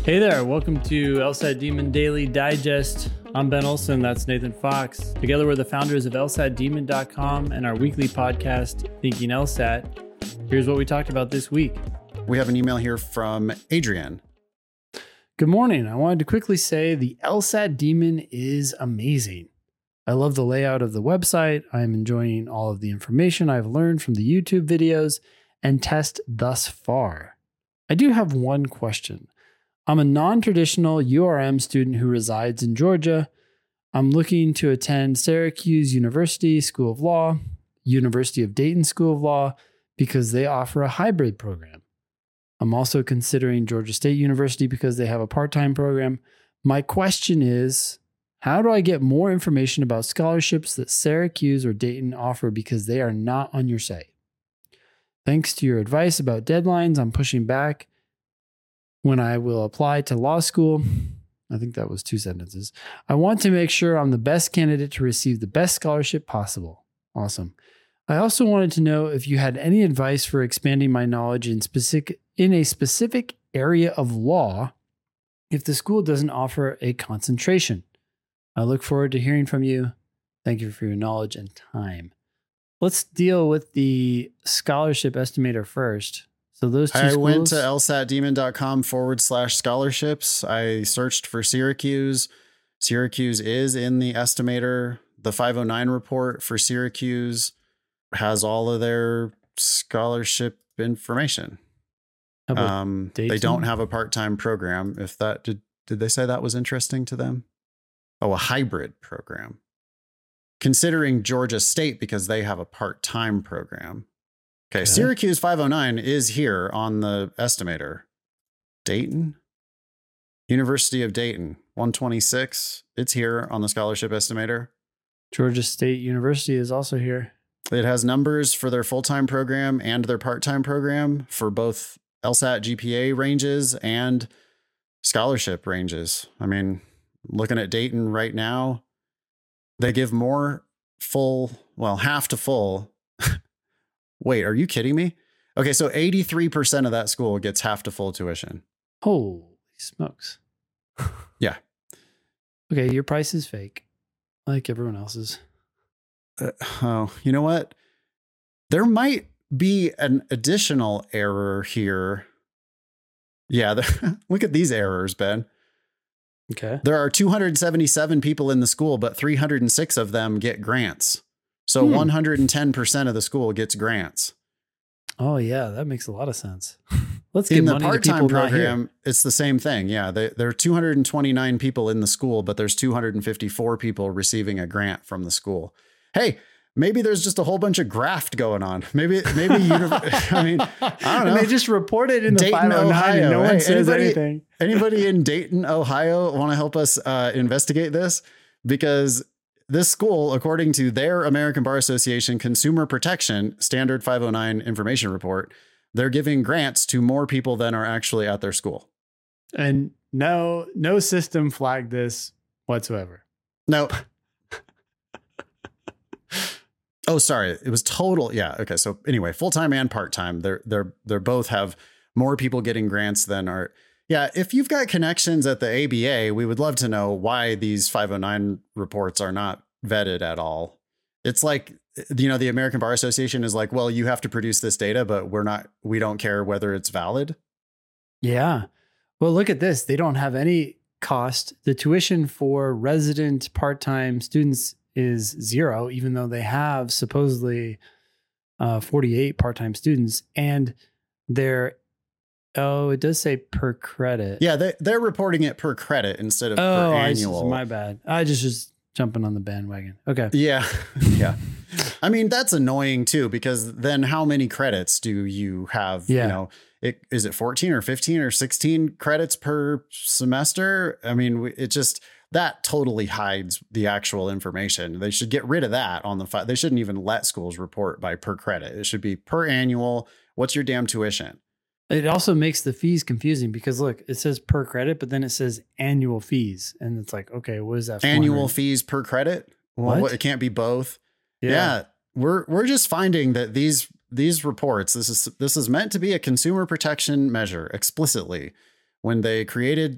Hey there, welcome to LSAT Demon Daily Digest. I'm Ben Olson, that's Nathan Fox. Together we're the founders of LSATdemon.com and our weekly podcast, Thinking LSAT. Here's what we talked about this week. We have an email here from Adrian. Good morning. I wanted to quickly say the LSAT Demon is amazing. I love the layout of the website. I'm enjoying all of the information I've learned from the YouTube videos and test thus far. I do have one question. I'm a non-traditional URM student who resides in Georgia. I'm looking to attend Syracuse University School of Law, University of Dayton School of Law, because they offer a hybrid program. I'm also considering Georgia State University because they have a part-time program. My question is, how do I get more information about scholarships that Syracuse or Dayton offer because they are not on your site? Thanks to your advice about deadlines, I'm pushing back when I will apply to law school. I think that was 2 sentences. I want to make sure I'm the best candidate to receive the best scholarship possible. Awesome. I also wanted to know if you had any advice for expanding my knowledge in a specific area of law if the school doesn't offer a concentration. I look forward to hearing from you. Thank you for your knowledge and time. Let's deal with the scholarship estimator first. So those two schools. I went to lsatdemon.com/scholarships. I searched for Syracuse. Syracuse is in the estimator. The 509 report for Syracuse has all of their scholarship information. They don't have a part-time program. If that did they say that was interesting to them? Oh, a hybrid program. Considering Georgia State because they have a part-time program. Okay, Syracuse 509 is here on the estimator. Dayton, University of Dayton, 126. It's here on the scholarship estimator. Georgia State University is also here. It has numbers for their full-time program and their part-time program for both LSAT GPA ranges and scholarship ranges. I mean, looking at Dayton right now, they give more half to full. Wait, are you kidding me? Okay, so 83% of that school gets half to full tuition. Holy smokes. Yeah. Okay, your price is fake, like everyone else's. You know what? There might be an additional error here. Yeah, look at these errors, Ben. Okay. There are 277 people in the school, but 306 of them get grants. So 110% of the school gets grants. Oh, yeah, that makes a lot of sense. Let's give in the money part-time to people program. It's the same thing. Yeah, there are 229 people in the school, but there's 254 people receiving a grant from the school. Hey, maybe there's just a whole bunch of graft going on. Maybe I mean, I don't know. And they just report it in the Dayton, 509 Ohio. and no one says anything. Anybody in Dayton, Ohio want to help us investigate this? Because this school, according to their American Bar Association Consumer Protection Standard 509 information report, they're giving grants to more people than are actually at their school. And no system flagged this whatsoever. Nope. Oh, sorry. It was total. Yeah. Okay. So anyway, full-time and part-time, they're both have more people getting grants than are. Yeah. If you've got connections at the ABA, we would love to know why these 509 reports are not vetted at all. It's like, the American Bar Association is like, well, you have to produce this data, but we don't care whether it's valid. Yeah. Well, look at this. They don't have any cost. The tuition for resident part-time students is 0, even though they have supposedly 48 part-time students, and it does say per credit. Yeah, they're reporting it per credit instead of per annual. My bad. I just jumping on the bandwagon. Okay. Yeah. Yeah. I mean, that's annoying too, because then how many credits do you have? Yeah. Is it 14 or 15 or 16 credits per semester? I mean, that totally hides the actual information. They should get rid of that on the file. They shouldn't even let schools report by per credit. It should be per annual. What's your damn tuition? It also makes the fees confusing because look, it says per credit, but then it says annual fees. And it's like, okay, what is that? Annual fees per credit? Well, it can't be both. Yeah. We're just finding that these reports, this is meant to be a consumer protection measure explicitly. when they created,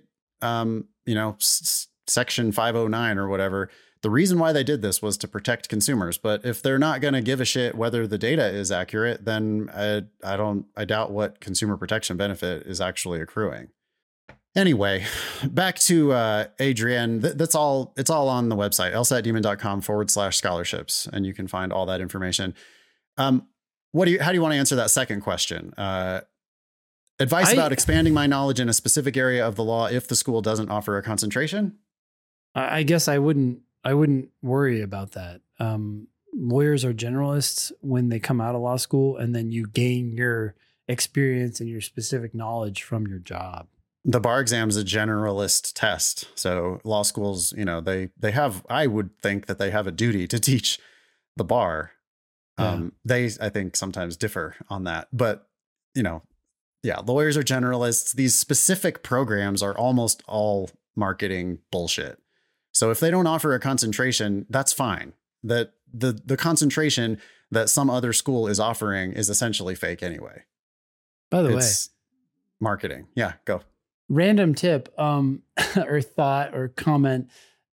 Section 509 or whatever, the reason why they did this was to protect consumers. But if they're not going to give a shit whether the data is accurate, then I doubt what consumer protection benefit is actually accruing. Anyway, back to Adrienne. That's all. It's all on the website, lsatdemon.com/scholarships, and you can find all that information. How do you want to answer that second question? Advice about expanding my knowledge in a specific area of the law if the school doesn't offer a concentration? I guess I wouldn't worry about that. Lawyers are generalists when they come out of law school, and then you gain your experience and your specific knowledge from your job. The bar exam is a generalist test. So law schools, they have, I would think that they have a duty to teach the bar. They, I think, sometimes differ on that, but lawyers are generalists. These specific programs are almost all marketing bullshit. So if they don't offer a concentration, that's fine. That the concentration that some other school is offering is essentially fake anyway. By the way, marketing. Yeah, go. Random tip, or thought or comment.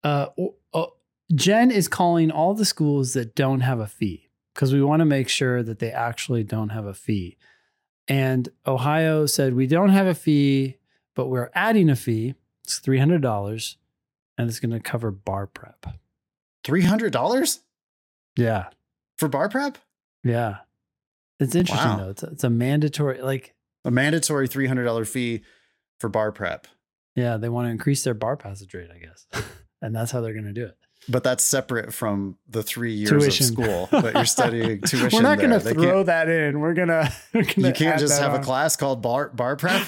Jen is calling all the schools that don't have a fee because we want to make sure that they actually don't have a fee. And Ohio said, we don't have a fee, but we're adding a fee. It's $300. And it's going to cover bar prep. $300? Yeah. For bar prep? Yeah. It's interesting though. It's a mandatory, a mandatory $300 fee for bar prep. Yeah. They want to increase their bar passage rate, I guess. And that's how they're going to do it. But that's separate from the 3 years tuition. Of school that you're studying tuition. We're not going to throw that in. We're going to. You can't just have a class called bar prep.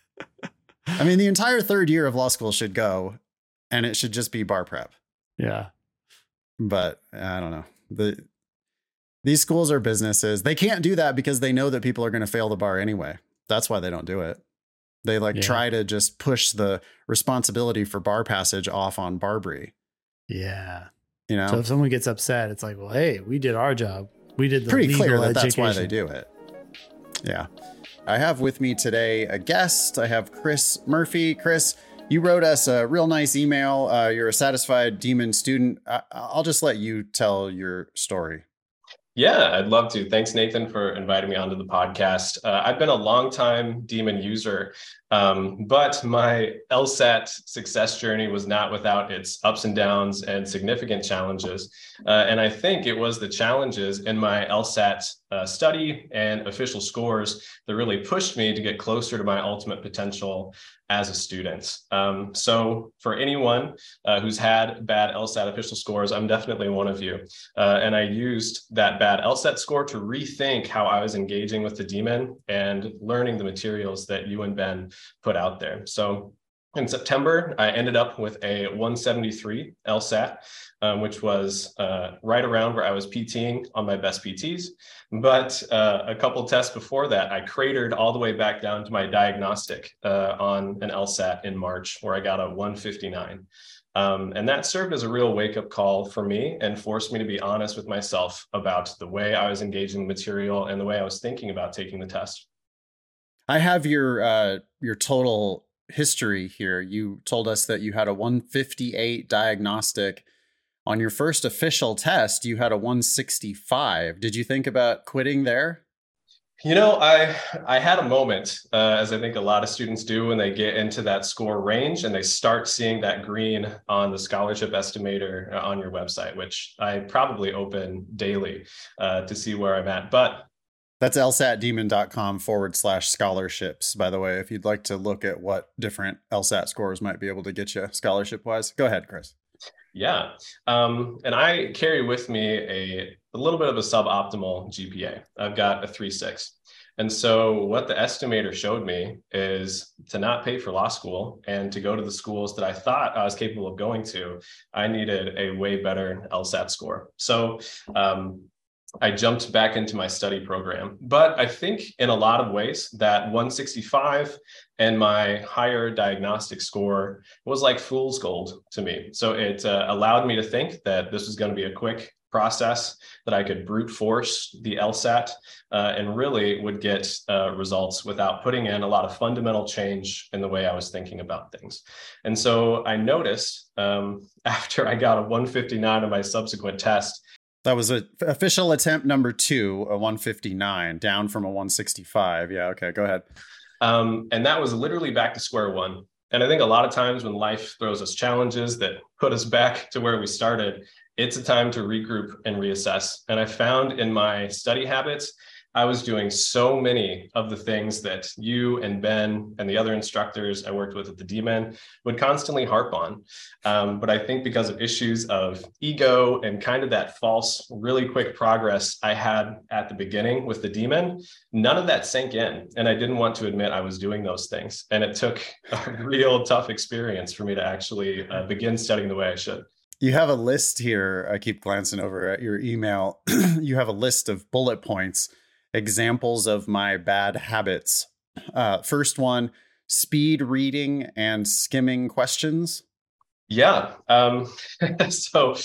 I mean, the entire third year of law school should go. And it should just be bar prep. Yeah. But I don't know. These schools are businesses. They can't do that because they know that people are going to fail the bar anyway. That's why they don't do it. They try to just push the responsibility for bar passage off on Barbary. Yeah. So if someone gets upset, it's like, well, hey, we did our job. We did the pretty clear that that's why they do it. Yeah. I have with me today a guest. I have Chris Murphy. Chris, you wrote us a real nice email. You're a satisfied Demon student. I'll just let you tell your story. Yeah, I'd love to. Thanks, Nathan, for inviting me onto the podcast. I've been a longtime Demon user, but my LSAT success journey was not without its ups and downs and significant challenges. And I think it was the challenges in my LSAT study and official scores that really pushed me to get closer to my ultimate potential as a student. So for anyone who's had bad LSAT official scores, I'm definitely one of you. And I used that bad LSAT score to rethink how I was engaging with the Demon and learning the materials that you and Ben put out there. So in September, I ended up with a 173 LSAT, which was right around where I was PTing on my best PTs. But a couple tests before that, I cratered all the way back down to my diagnostic on an LSAT in March, where I got a 159. And that served as a real wake-up call for me and forced me to be honest with myself about the way I was engaging the material and the way I was thinking about taking the test. I have your total history here. You told us that you had a 158 diagnostic. On your first official test, you had a 165. Did you think about quitting there? I had a moment, as I think a lot of students do when they get into that score range and they start seeing that green on the scholarship estimator on your website, which I probably open daily to see where I'm at. But that's lsatdemon.com/scholarships, by the way, if you'd like to look at what different LSAT scores might be able to get you scholarship wise. Go ahead, Chris. Yeah. And I carry with me a little bit of a suboptimal GPA. I've got a 3.6. And so what the estimator showed me is to not pay for law school and to go to the schools that I thought I was capable of going to, I needed a way better LSAT score. So I jumped back into my study program. But I think in a lot of ways that 165 and my higher diagnostic score was like fool's gold to me. So it allowed me to think that this was going to be a quick process that I could brute force the LSAT and really would get results without putting in a lot of fundamental change in the way I was thinking about things. And so I noticed after I got a 159 on my subsequent test. That was an official attempt number 2, a 159, down from a 165. Yeah, okay, go ahead. And that was literally back to square one. And I think a lot of times when life throws us challenges that put us back to where we started, it's a time to regroup and reassess. And I found in my study habits, I was doing so many of the things that you and Ben and the other instructors I worked with at the D-Men would constantly harp on. But I think because of issues of ego and kind of that false, really quick progress I had at the beginning with the D-Men, none of that sank in. And I didn't want to admit I was doing those things. And it took a real tough experience for me to actually begin studying the way I should. You have a list here. I keep glancing over at your email. You have a list of bullet points, examples of my bad habits. First one, speed reading and skimming questions. Yeah. So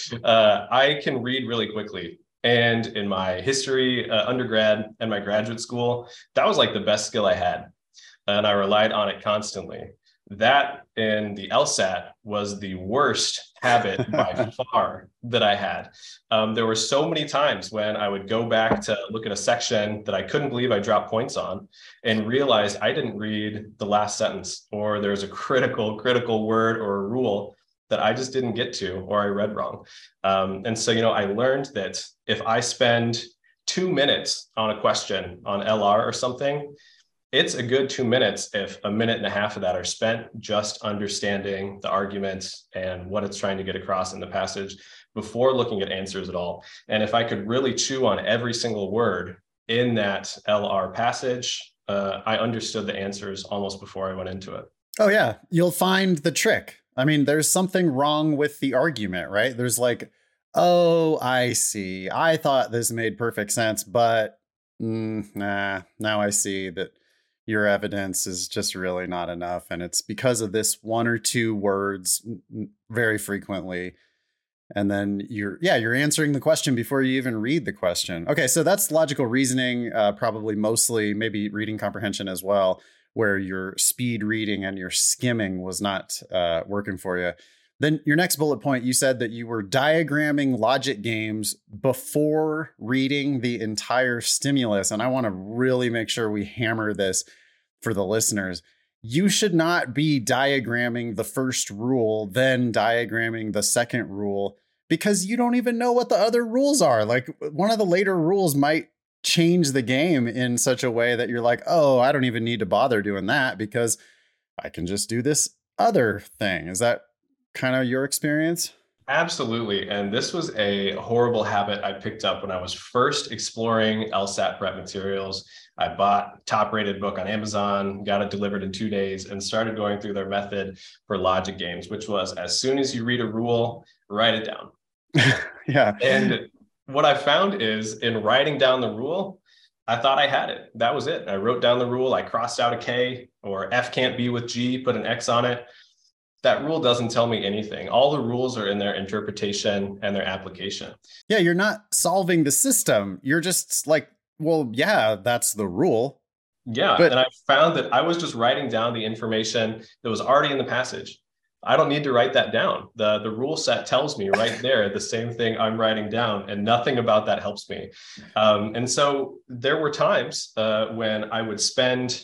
I can read really quickly. And in my history, undergrad and my graduate school, that was like the best skill I had. And I relied on it constantly. That in the LSAT was the worst habit by far that I had. There were so many times when I would go back to look at a section that I couldn't believe I dropped points on and realized I didn't read the last sentence, or there's a critical word or a rule that I just didn't get to, or I read wrong. And so, I learned that if I spend 2 minutes on a question on LR or something, it's a good 2 minutes if 1.5 minutes of that are spent just understanding the arguments and what it's trying to get across in the passage before looking at answers at all. And if I could really chew on every single word in that LR passage, I understood the answers almost before I went into it. Oh, yeah. You'll find the trick. I mean, there's something wrong with the argument, right? There's like, oh, I see. I thought this made perfect sense, but now I see that your evidence is just really not enough. And it's because of this 1 or 2 words very frequently. And then you're answering the question before you even read the question. Okay, so that's logical reasoning, probably mostly maybe reading comprehension as well, where your speed reading and your skimming was not working for you. Then your next bullet point, you said that you were diagramming logic games before reading the entire stimulus. And I want to really make sure we hammer this for the listeners. You should not be diagramming the first rule, then diagramming the second rule, because you don't even know what the other rules are. Like, one of the later rules might change the game in such a way that you're like, oh, I don't even need to bother doing that because I can just do this other thing. Is that kind of your experience? Absolutely. And this was a horrible habit I picked up when I was first exploring LSAT prep materials. I bought a top-rated book on Amazon, got it delivered in 2 days, and started going through their method for logic games, which was as soon as you read a rule, write it down. Yeah. And what I found is in writing down the rule, I thought I had it. That was it. I wrote down the rule. I crossed out a K, or F can't be with G, put an X on it. That rule doesn't tell me anything. All the rules are in their interpretation and their application. Yeah, you're not solving the system. You're just like, well, yeah, that's the rule. Yeah, and I found that I was just writing down the information that was already in the passage. I don't need to write that down. The rule set tells me right there the same thing I'm writing down, and nothing about that helps me. And so there were times when I would spend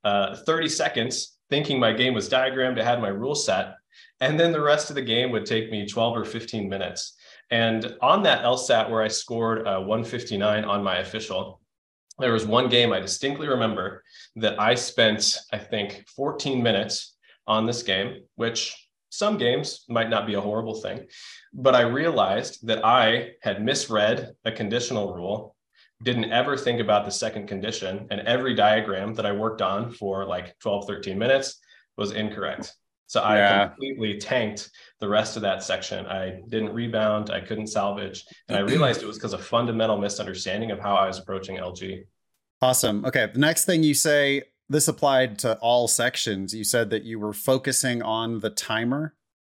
30 seconds thinking my game was diagrammed, I had my rule set, and then the rest of the game would take me 12 or 15 minutes. And on that LSAT where I scored 159 on my official, there was one game I distinctly remember that I spent, I think, 14 minutes on this game, which some games might not be a horrible thing, but I realized that I had misread a conditional rule, didn't ever think about the second condition, and every diagram that I worked on for like 12, 13 minutes was incorrect. So I completely tanked the rest of that section. I didn't rebound, I couldn't salvage, and I realized it was because of fundamental misunderstanding of how I was approaching LG. Awesome. Okay, the next thing you say, this applied to all sections. You said that you were focusing on the timer.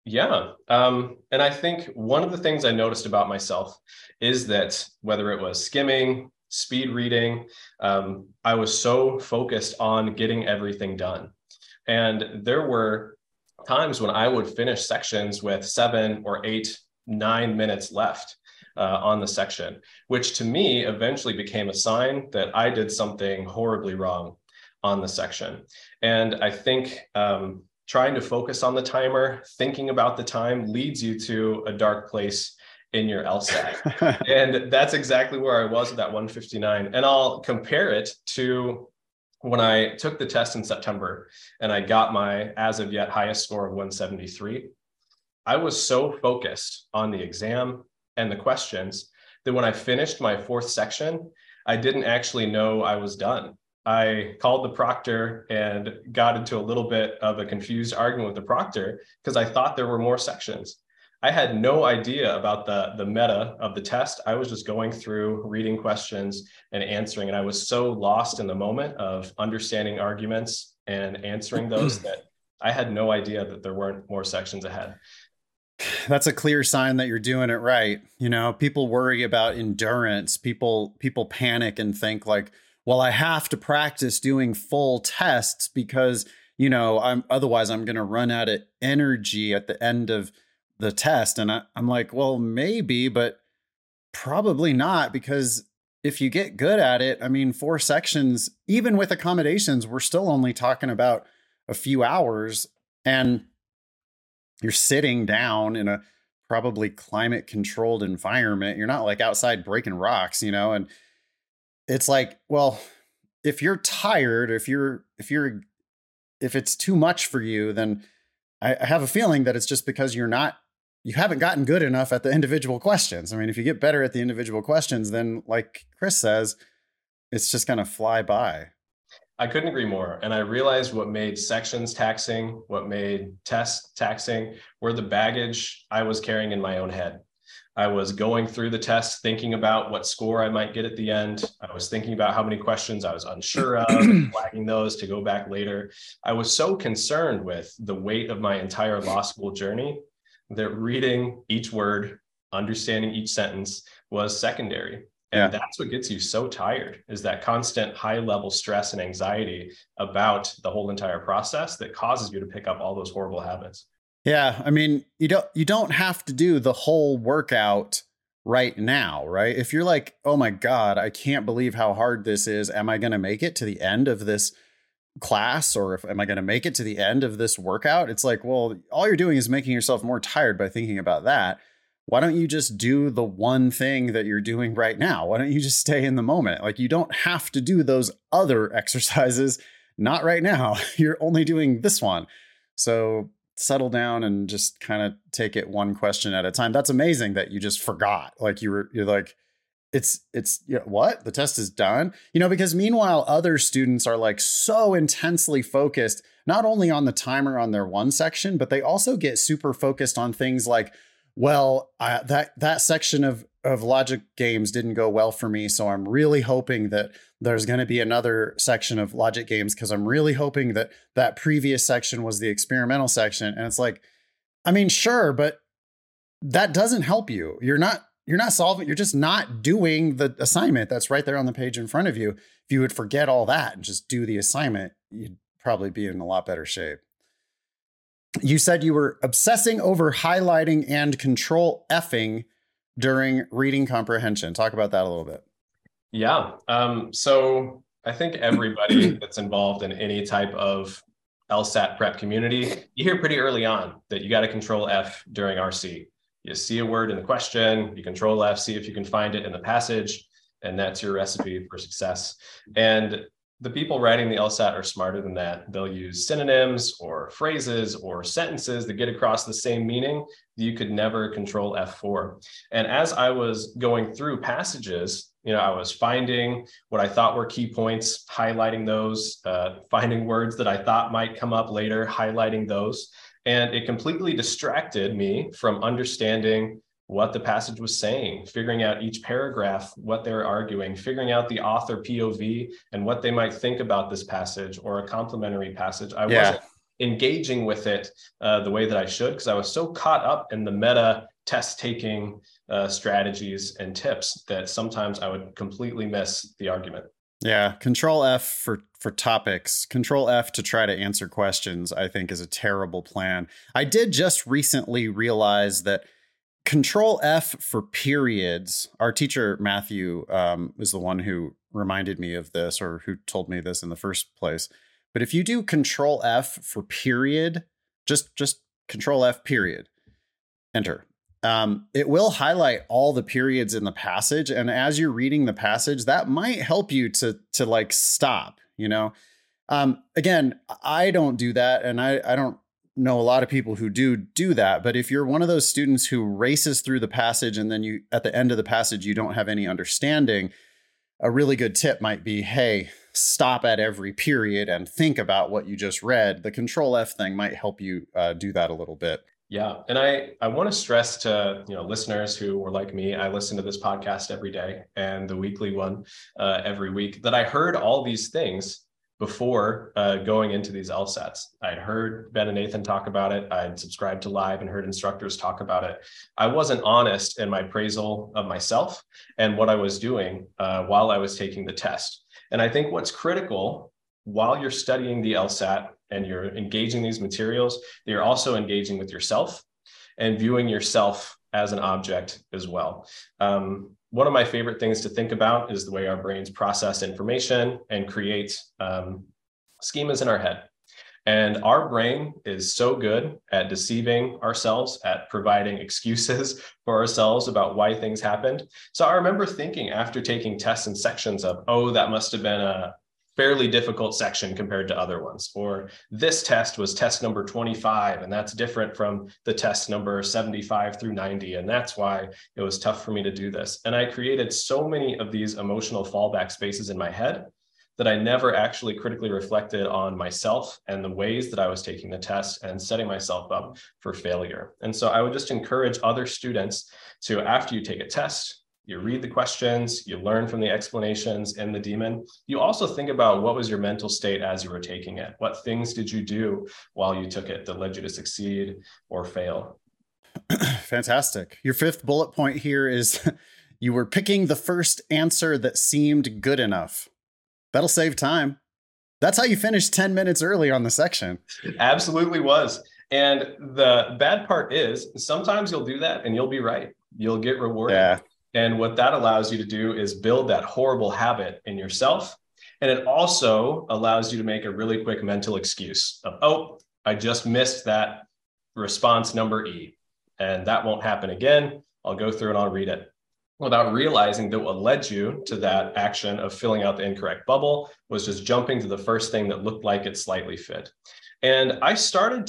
Yeah. And I think one of the things I noticed about myself is that whether it was skimming, speed reading, I was so focused on getting everything done. And there were times when I would finish sections with 7 or 8, 9 minutes left on the section, which to me eventually became a sign that I did something horribly wrong on the section. And I think trying to focus on the timer, thinking about the time leads you to a dark place in your LSAT. And that's exactly where I was at that 159. And I'll compare it to when I took the test in September and I got my, as of yet, highest score of 173. I was so focused on the exam and the questions that when I finished my 4th section, I didn't actually know I was done. I called the proctor and got into a little bit of a confused argument with the proctor because I thought there were more sections. I had no idea about the meta of the test. I was just going through, reading questions and answering. And I was so lost in the moment of understanding arguments and answering those that I had no idea that there weren't more sections ahead. That's a clear sign that you're doing it right. You know, people worry about endurance. People panic and think like, well, I have to practice doing full tests because, you know, otherwise I'm going to run out of energy at the end of the test. And I'm like, well, maybe, but probably not, because if you get good at it, I mean, 4 sections, even with accommodations, we're still only talking about a few hours, and you're sitting down in a probably climate controlled environment. You're not like outside breaking rocks, you know, and it's like, well, if you're tired, if it's too much for you, then I have a feeling that it's just because you haven't gotten good enough at the individual questions. I mean, if you get better at the individual questions, then like Chris says, it's just going to fly by. I couldn't agree more. And I realized what made sections taxing, what made tests taxing, were the baggage I was carrying in my own head. I was going through the test, thinking about what score I might get at the end. I was thinking about how many questions I was unsure of, flagging those to go back later. I was so concerned with the weight of my entire law school journey that reading each word, understanding each sentence was secondary. And that's what gets you so tired, is that constant high level stress and anxiety about the whole entire process that causes you to pick up all those horrible habits. Yeah. I mean, you don't have to do the whole workout right now, right? If you're like, oh my God, I can't believe how hard this is. Am I going to make it to the end of this class, or am I going to make it to the end of this workout? It's like, well, all you're doing is making yourself more tired by thinking about that. Why don't you just do the one thing that you're doing right now? Why don't you just stay in the moment? Like, you don't have to do those other exercises. Not right now. You're only doing this one. So settle down and just kind of take it one question at a time. That's amazing that you just forgot. Like you're like, it's you know, what? The test is done, you know, because meanwhile, other students are like so intensely focused, not only on the timer on their one section, but they also get super focused on things like, well, that section of logic games didn't go well for me. So I'm really hoping that there's going to be another section of logic games, because I'm really hoping that that previous section was the experimental section. And it's like, I mean, sure, but that doesn't help you. You're not solving, you're just not doing the assignment that's right there on the page in front of you. If you would forget all that and just do the assignment, you'd probably be in a lot better shape. You said you were obsessing over highlighting and control Fing during reading comprehension. Talk about that a little bit. Yeah. So I think everybody that's involved in any type of LSAT prep community, you hear pretty early on that you got to control F during RC. You see a word in the question, you control F, see if you can find it in the passage, and that's your recipe for success. And the people writing the LSAT are smarter than that. They'll use synonyms or phrases or sentences that get across the same meaning that you could never control F for. And as I was going through passages, you know, I was finding what I thought were key points, highlighting those, finding words that I thought might come up later, highlighting those. And it completely distracted me from understanding what the passage was saying, figuring out each paragraph, what they're arguing, figuring out the author POV and what they might think about this passage or a complementary passage. I wasn't engaging with it the way that I should, because I was so caught up in the meta test taking strategies and tips that sometimes I would completely miss the argument. Yeah, Control F for topics, Control F to try to answer questions, I think is a terrible plan. I did just recently realize that Control F for periods, our teacher, Matthew, is the one who reminded me of this, or who told me this in the first place. But if you do Control F for period, just Control F period, enter. It will highlight all the periods in the passage. And as you're reading the passage, that might help you to like stop, you know? Again, I don't do that. And I don't know a lot of people who do that. But if you're one of those students who races through the passage and then you, at the end of the passage, you don't have any understanding, a really good tip might be, hey, stop at every period and think about what you just read. The Control F thing might help you do that a little bit. Yeah. And I want to stress to, listeners who were like me, I listen to this podcast every day and the weekly one every week, that I heard all these things before going into these LSATs. I'd heard Ben and Nathan talk about it. I'd subscribed to Live and heard instructors talk about it. I wasn't honest in my appraisal of myself and what I was doing while I was taking the test. And I think what's critical while you're studying the LSAT and you're engaging these materials, you're also engaging with yourself and viewing yourself as an object as well. One of my favorite things to think about is the way our brains process information and create schemas in our head. And our brain is so good at deceiving ourselves, at providing excuses for ourselves about why things happened. So I remember thinking after taking tests and sections of, oh, that must have been a fairly difficult section compared to other ones, or this test was test number 25, and that's different from the test number 75 through 90, and that's why it was tough for me to do this. And I created so many of these emotional fallback spaces in my head that I never actually critically reflected on myself and the ways that I was taking the test and setting myself up for failure. And so I would just encourage other students to, after you take a test, you read the questions, you learn from the explanations in the Demon. You also think about what was your mental state as you were taking it? What things did you do while you took it that led you to succeed or fail? Fantastic. Your fifth bullet point here is you were picking the first answer that seemed good enough. That'll save time. That's how you finished 10 minutes early on the section. It absolutely was. And the bad part is sometimes you'll do that and you'll be right. You'll get rewarded. Yeah. And what that allows you to do is build that horrible habit in yourself. And it also allows you to make a really quick mental excuse of, oh, I just missed that response number E, and that won't happen again. I'll go through and I'll read it, without realizing that what led you to that action of filling out the incorrect bubble was just jumping to the first thing that looked like it slightly fit. And I started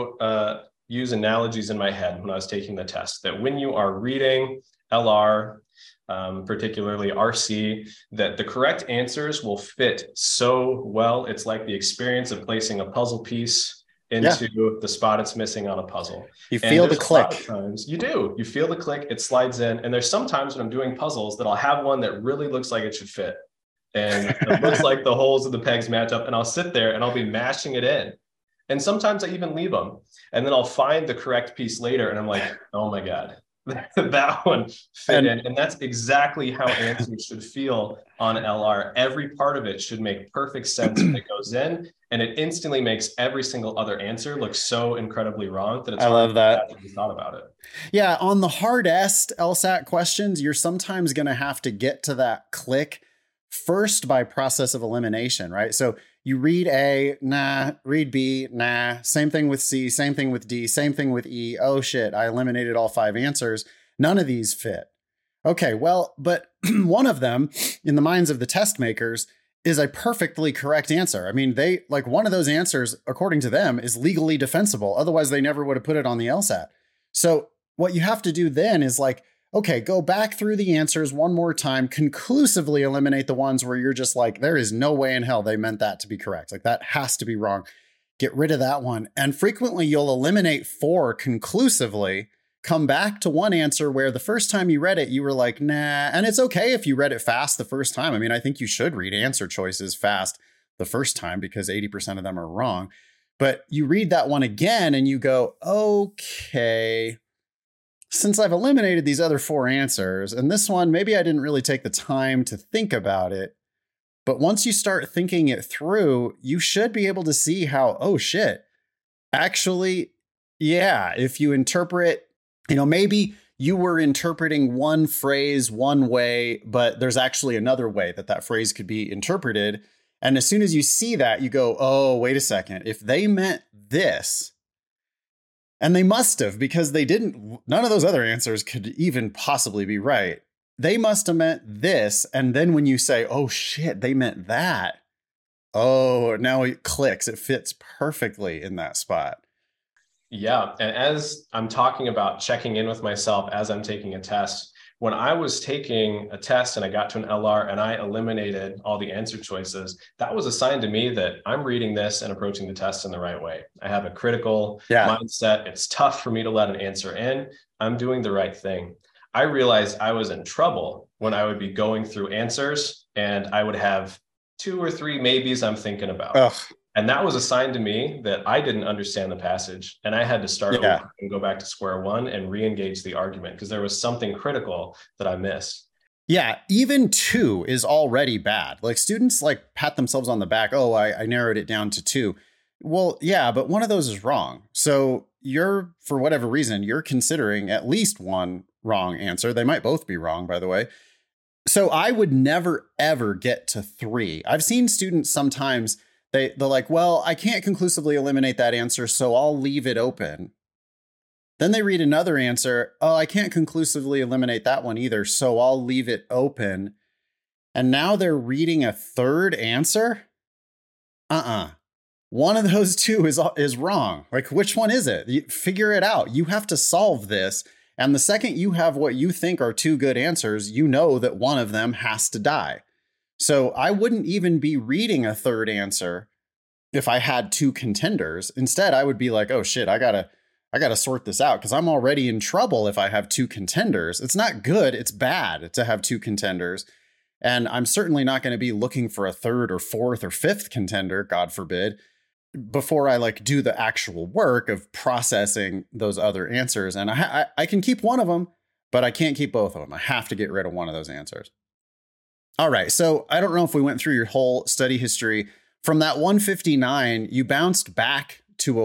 to use analogies in my head when I was taking the test, that when you are reading LR, particularly RC, that the correct answers will fit so well. It's like the experience of placing a puzzle piece into the spot it's missing on a puzzle. You feel the click. Times you do. You feel the click, it slides in. And there's sometimes when I'm doing puzzles that I'll have one that really looks like it should fit. And it looks like the holes of the pegs match up. And I'll sit there and I'll be mashing it in. And sometimes I even leave them. And then I'll find the correct piece later. And I'm like, oh my God. That one fit in. And that's exactly how answers should feel on LR. Every part of it should make perfect sense when it goes in, and it instantly makes every single other answer look so incredibly wrong that it's love that you thought about it. Yeah, on the hardest LSAT questions, you're sometimes going to have to get to that click first by process of elimination, right? So you read A, nah, read B, nah, same thing with C, same thing with D, same thing with E. Oh shit, I eliminated all 5 answers. None of these fit. Okay, well, but one of them in the minds of the test makers is a perfectly correct answer. I mean, they like one of those answers, according to them, is legally defensible. Otherwise, they never would have put it on the LSAT. So what you have to do then is like, okay, go back through the answers one more time, conclusively eliminate the ones where you're just like, there is no way in hell they meant that to be correct. Like that has to be wrong. Get rid of that one. And frequently you'll eliminate 4 conclusively, come back to one answer where the first time you read it, you were like, nah. And it's okay if you read it fast the first time. I mean, I think you should read answer choices fast the first time because 80% of them are wrong. But you read that one again and you go, okay, since I've eliminated these other 4 answers, and this one, maybe I didn't really take the time to think about it. But once you start thinking it through, you should be able to see how, oh shit, actually, yeah, if you interpret, maybe you were interpreting one phrase one way, but there's actually another way that phrase could be interpreted. And as soon as you see that, you go, oh, wait a second. If they meant this, and they must have, because none of those other answers could even possibly be right. They must have meant this. And then when you say, oh shit, they meant that. Oh, now it clicks. It fits perfectly in that spot. Yeah. And as I'm talking about checking in with myself as I'm taking a test, when I was taking a test and I got to an LR and I eliminated all the answer choices, that was a sign to me that I'm reading this and approaching the test in the right way. I have a critical mindset. It's tough for me to let an answer in. I'm doing the right thing. I realized I was in trouble when I would be going through answers and I would have 2 or 3 maybes I'm thinking about. Ugh. And that was a sign to me that I didn't understand the passage and I had to start over and go back to square one and re-engage the argument because there was something critical that I missed. Yeah, even 2 is already bad. Like students pat themselves on the back. Oh, I narrowed it down to 2. Well, yeah, but one of those is wrong. So for whatever reason, you're considering at least one wrong answer. They might both be wrong, by the way. So I would never, ever get to 3. I've seen students sometimes they're like, well, I can't conclusively eliminate that answer, so I'll leave it open. Then they read another answer. Oh, I can't conclusively eliminate that one either, so I'll leave it open. And now they're reading a third answer? One of those 2 is wrong. Like, which one is it? You figure it out. You have to solve this. And the second you have what you think are 2 good answers, you know that one of them has to die. So I wouldn't even be reading a third answer if I had 2 contenders. Instead, I would be like, oh shit, I gotta sort this out because I'm already in trouble if I have 2 contenders. It's not good. It's bad to have 2 contenders. And I'm certainly not going to be looking for a 3rd or 4th or 5th contender, God forbid, before I do the actual work of processing those other answers. And I can keep one of them, but I can't keep both of them. I have to get rid of one of those answers. All right. So I don't know if we went through your whole study history. From that 159, you bounced back to a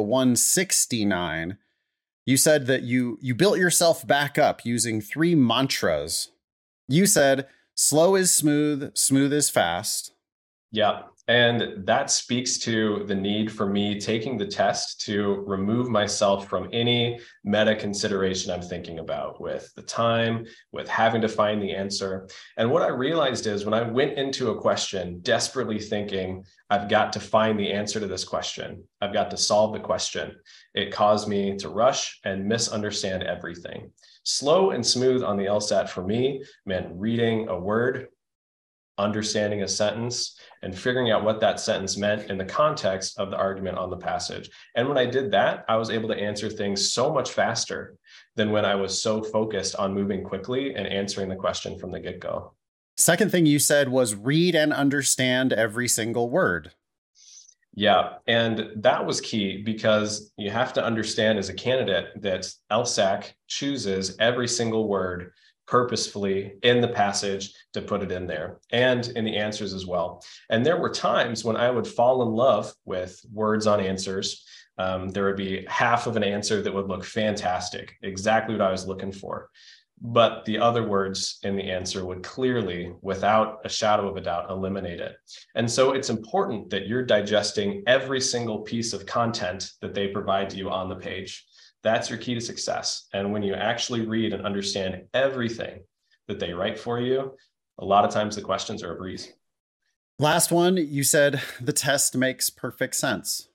169. You said that you built yourself back up using 3 mantras. You said, slow is smooth, smooth is fast. Yeah. And that speaks to the need for me taking the test to remove myself from any meta consideration I'm thinking about with the time, with having to find the answer. And what I realized is when I went into a question desperately thinking, I've got to find the answer to this question, I've got to solve the question, it caused me to rush and misunderstand everything. Slow and smooth on the LSAT for me meant reading a word, understanding a sentence, and figuring out what that sentence meant in the context of the argument on the passage. And when I did that, I was able to answer things so much faster than when I was so focused on moving quickly and answering the question from the get-go. Second thing you said was read and understand every single word. Yeah, and that was key because you have to understand as a candidate that LSAC chooses every single word purposefully in the passage to put it in there and in the answers as well. And there were times when I would fall in love with words on answers. There would be half of an answer that would look fantastic, exactly what I was looking for. But the other words in the answer would clearly, without a shadow of a doubt, eliminate it. And so it's important that you're digesting every single piece of content that they provide to you on the page. That's your key to success. And when you actually read and understand everything that they write for you, a lot of times the questions are a breeze. Last one, you said the test makes perfect sense.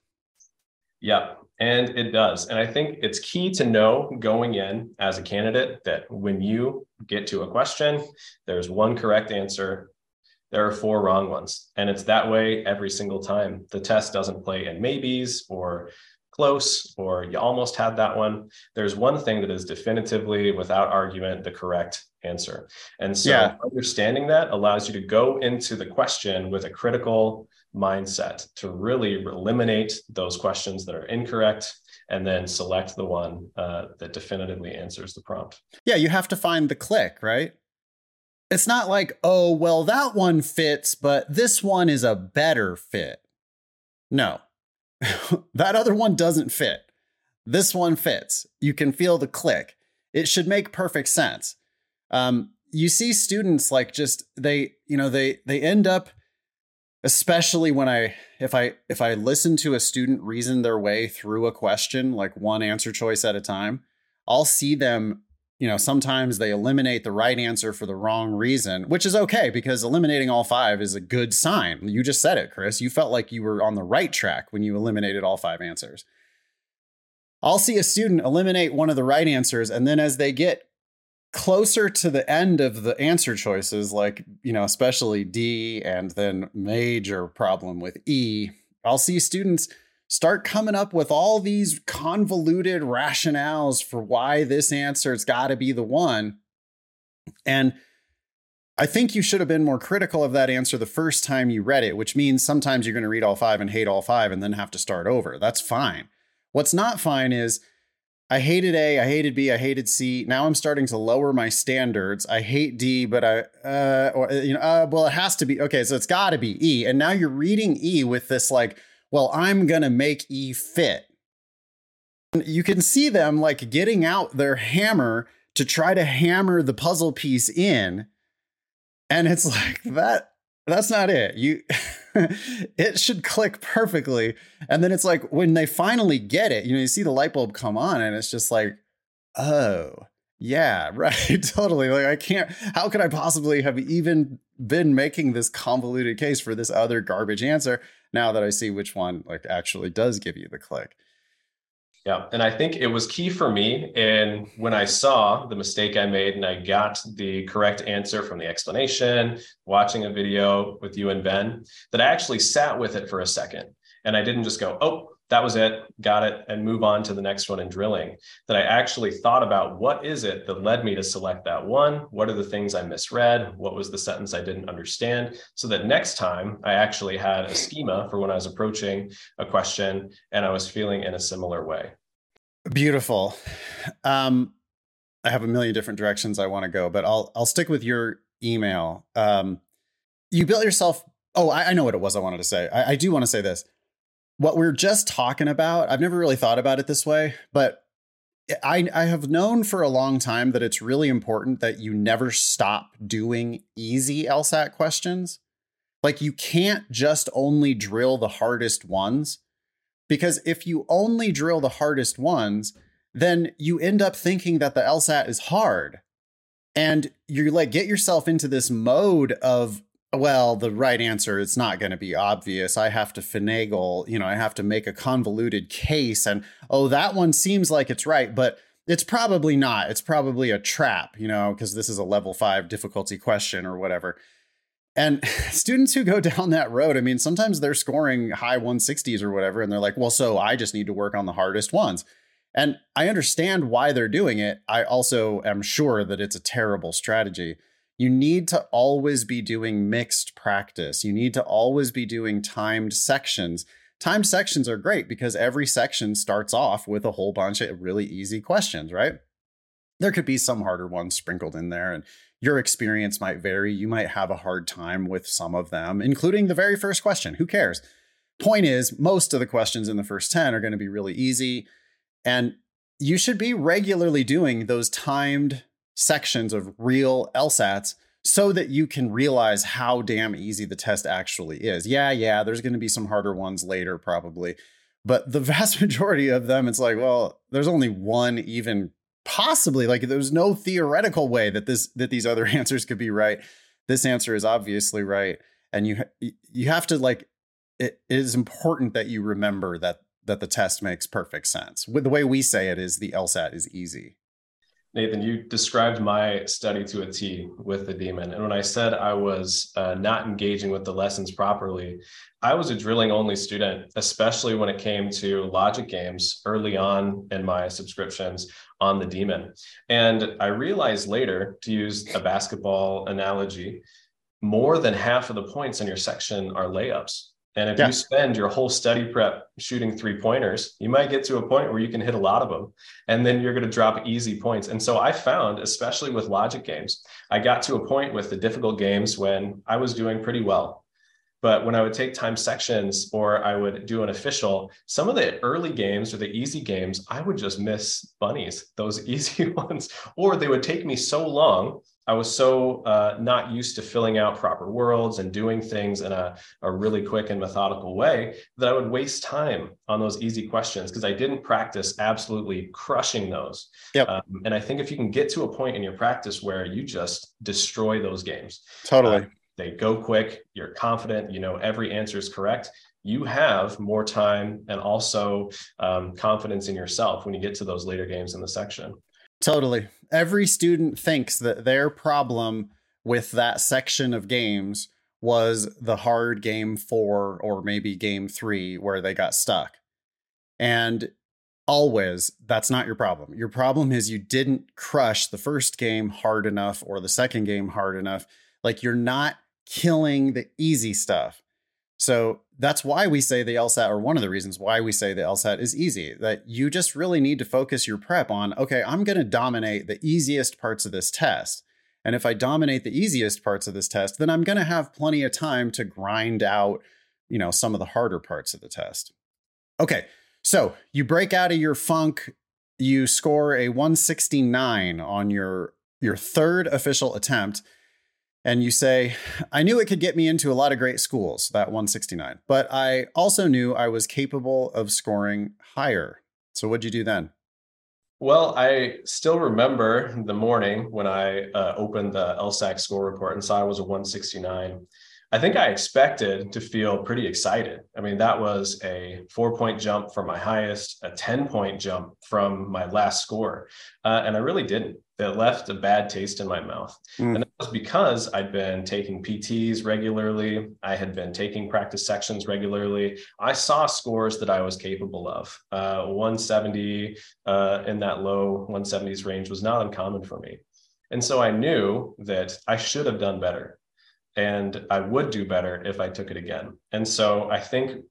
Yeah, and it does. And I think it's key to know going in as a candidate that when you get to a question, there's one correct answer. There are 4 wrong ones. And it's that way every single time. The test doesn't play in maybes or close, or you almost had that one. There's one thing that is definitively, without argument, the correct answer. And so understanding that allows you to go into the question with a critical mindset to really eliminate those questions that are incorrect and then select the one that definitively answers the prompt. Yeah, you have to find the click, right? It's not like, oh, well, that one fits, but this one is a better fit. No, that other one doesn't fit. This one fits. You can feel the click. It should make perfect sense. You see students like just they end up, especially when if I listen to a student reason their way through a question, like one answer choice at a time, I'll see them, sometimes they eliminate the right answer for the wrong reason, which is okay because eliminating all 5 is a good sign. You just said it, Chris. You felt like you were on the right track when you eliminated all 5 answers. I'll see a student eliminate one of the right answers, and then as they get closer to the end of the answer choices, like, especially D and then major problem with E, I'll see students start coming up with all these convoluted rationales for why this answer's got to be the one. And I think you should have been more critical of that answer the first time you read it, which means sometimes you're going to read all 5 and hate all 5 and then have to start over. That's fine. What's not fine is I hated A, I hated B, I hated C. Now I'm starting to lower my standards. I hate D, but well, it has to be. Okay, so it's got to be E. And now you're reading E with this like, well, I'm going to make E fit. You can see them like getting out their hammer to try to hammer the puzzle piece in. And it's like, that's not it. It should click perfectly. And then it's like when they finally get it, you see the light bulb come on and it's just like, oh, yeah, right. Totally. Like how could I possibly have even been making this convoluted case for this other garbage answer now that I see which one like actually does give you the click? Yeah. And I think it was key for me in when I saw the mistake I made and I got the correct answer from the explanation, watching a video with you and Ben, that I actually sat with it for a second. And I didn't just go, oh, that was it, got it, and move on to the next one in drilling. That I actually thought about what is it that led me to select that one? What are the things I misread? What was the sentence I didn't understand? So that next time I actually had a schema for when I was approaching a question and I was feeling in a similar way. Beautiful. I have a million different directions I want to go, but I'll stick with your email. You built yourself. Oh, I know what it was I wanted to say. I do want to say this. What we're just talking about, I've never really thought about it this way, but I have known for a long time that it's really important that you never stop doing easy LSAT questions. Like you can't just only drill the hardest ones, because if you only drill the hardest ones, then you end up thinking that the LSAT is hard. And you like get yourself into this mode of, well, the right answer, it's not going to be obvious. I have to finagle, I have to make a convoluted case. And, oh, that one seems like it's right, but it's probably not. It's probably a trap, because this is a level 5 difficulty question or whatever. And students who go down that road, I mean, sometimes they're scoring high 160s or whatever. And they're like, well, so I just need to work on the hardest ones. And I understand why they're doing it. I also am sure that it's a terrible strategy. You need to always be doing mixed practice. You need to always be doing timed sections. Timed sections are great because every section starts off with a whole bunch of really easy questions, right? There could be some harder ones sprinkled in there, and your experience might vary. You might have a hard time with some of them, including the very first question. Who cares? Point is, most of the questions in the first 10 are going to be really easy, and you should be regularly doing those timed sections of real LSATs so that you can realize how damn easy the test actually is. Yeah, there's going to be some harder ones later probably, but the vast majority of them, it's like, well, there's only one even possibly, like there's no theoretical way that these other answers could be right. This answer is obviously right. And you have to like, it is important that you remember that the test makes perfect sense. With the way we say it is the LSAT is easy. Nathan, you described my study to a T with the Demon. And when I said I was not engaging with the lessons properly, I was a drilling only student, especially when it came to logic games early on in my subscriptions on the Demon. And I realized later, to use a basketball analogy, more than half of the points in your section are layups. And if Yeah. you spend your whole study prep shooting 3-pointers, you might get to a point where you can hit a lot of them, and then you're going to drop easy points. And so I found, especially with logic games, I got to a point with the difficult games when I was doing pretty well. But when I would take time sections or I would do an official, some of the early games or the easy games, I would just miss bunnies, those easy ones, or they would take me so long. I was so not used to filling out proper worlds and doing things in a really quick and methodical way that I would waste time on those easy questions because I didn't practice absolutely crushing those. Yep. And I think if you can get to a point in your practice where you just destroy those games. Totally. They go quick, you're confident, you know, every answer is correct. You have more time and also confidence in yourself when you get to those later games in the section. Totally. Every student thinks that their problem with that section of games was the hard game 4 or maybe game 3 where they got stuck. And always, that's not your problem. Your problem is you didn't crush the first game hard enough or the second game hard enough. Like, you're not killing the easy stuff. So that's why we say the LSAT, or one of the reasons why we say the LSAT is easy, that you just really need to focus your prep on, okay, I'm going to dominate the easiest parts of this test. And if I dominate the easiest parts of this test, then I'm going to have plenty of time to grind out, you know, some of the harder parts of the test. Okay, so you break out of your funk, you score a 169 on your third official attempt. And you say, I knew it could get me into a lot of great schools, that 169, but I also knew I was capable of scoring higher. So what'd you do then? Well, I still remember the morning when I opened the LSAC score report and saw I was a 169. I think I expected to feel pretty excited. I mean, that was a 4-point jump from my highest, a 10-point jump from my last score. And I really didn't. It left a bad taste in my mouth. And that was because I'd been taking PTs regularly. I had been taking practice sections regularly. I saw scores that I was capable of. 170 in that low 170s range was not uncommon for me. And so I knew that I should have done better. And I would do better if I took it again. And so I think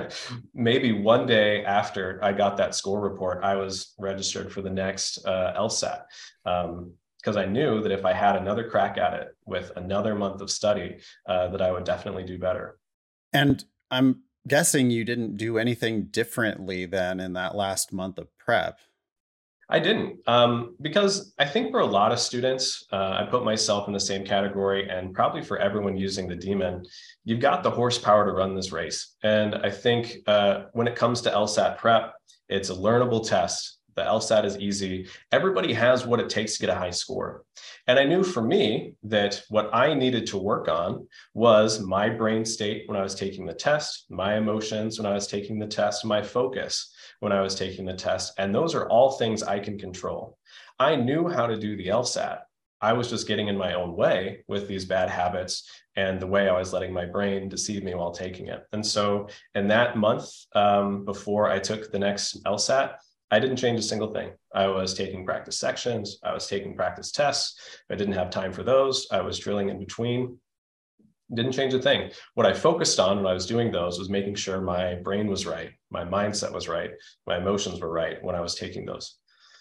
maybe one day after I got that score report, I was registered for the next LSAT because I knew that if I had another crack at it with another month of study, that I would definitely do better. And I'm guessing you didn't do anything differently than in that last month of prep. I didn't, because I think for a lot of students, I put myself in the same category, and probably for everyone using the Demon, you've got the horsepower to run this race. And I think when it comes to LSAT prep, it's a learnable test. The LSAT is easy. Everybody has what it takes to get a high score. And I knew for me that what I needed to work on was my brain state when I was taking the test, my emotions when I was taking the test, my focus when I was taking the test. And those are all things I can control. I knew how to do the LSAT. I was just getting in my own way with these bad habits and the way I was letting my brain deceive me while taking it. And so in that month before I took the next LSAT, I didn't change a single thing. I was taking practice sections. I was taking practice tests. I didn't have time for those. I was drilling in between. Didn't change a thing. What I focused on when I was doing those was making sure my brain was right, my mindset was right, my emotions were right when I was taking those.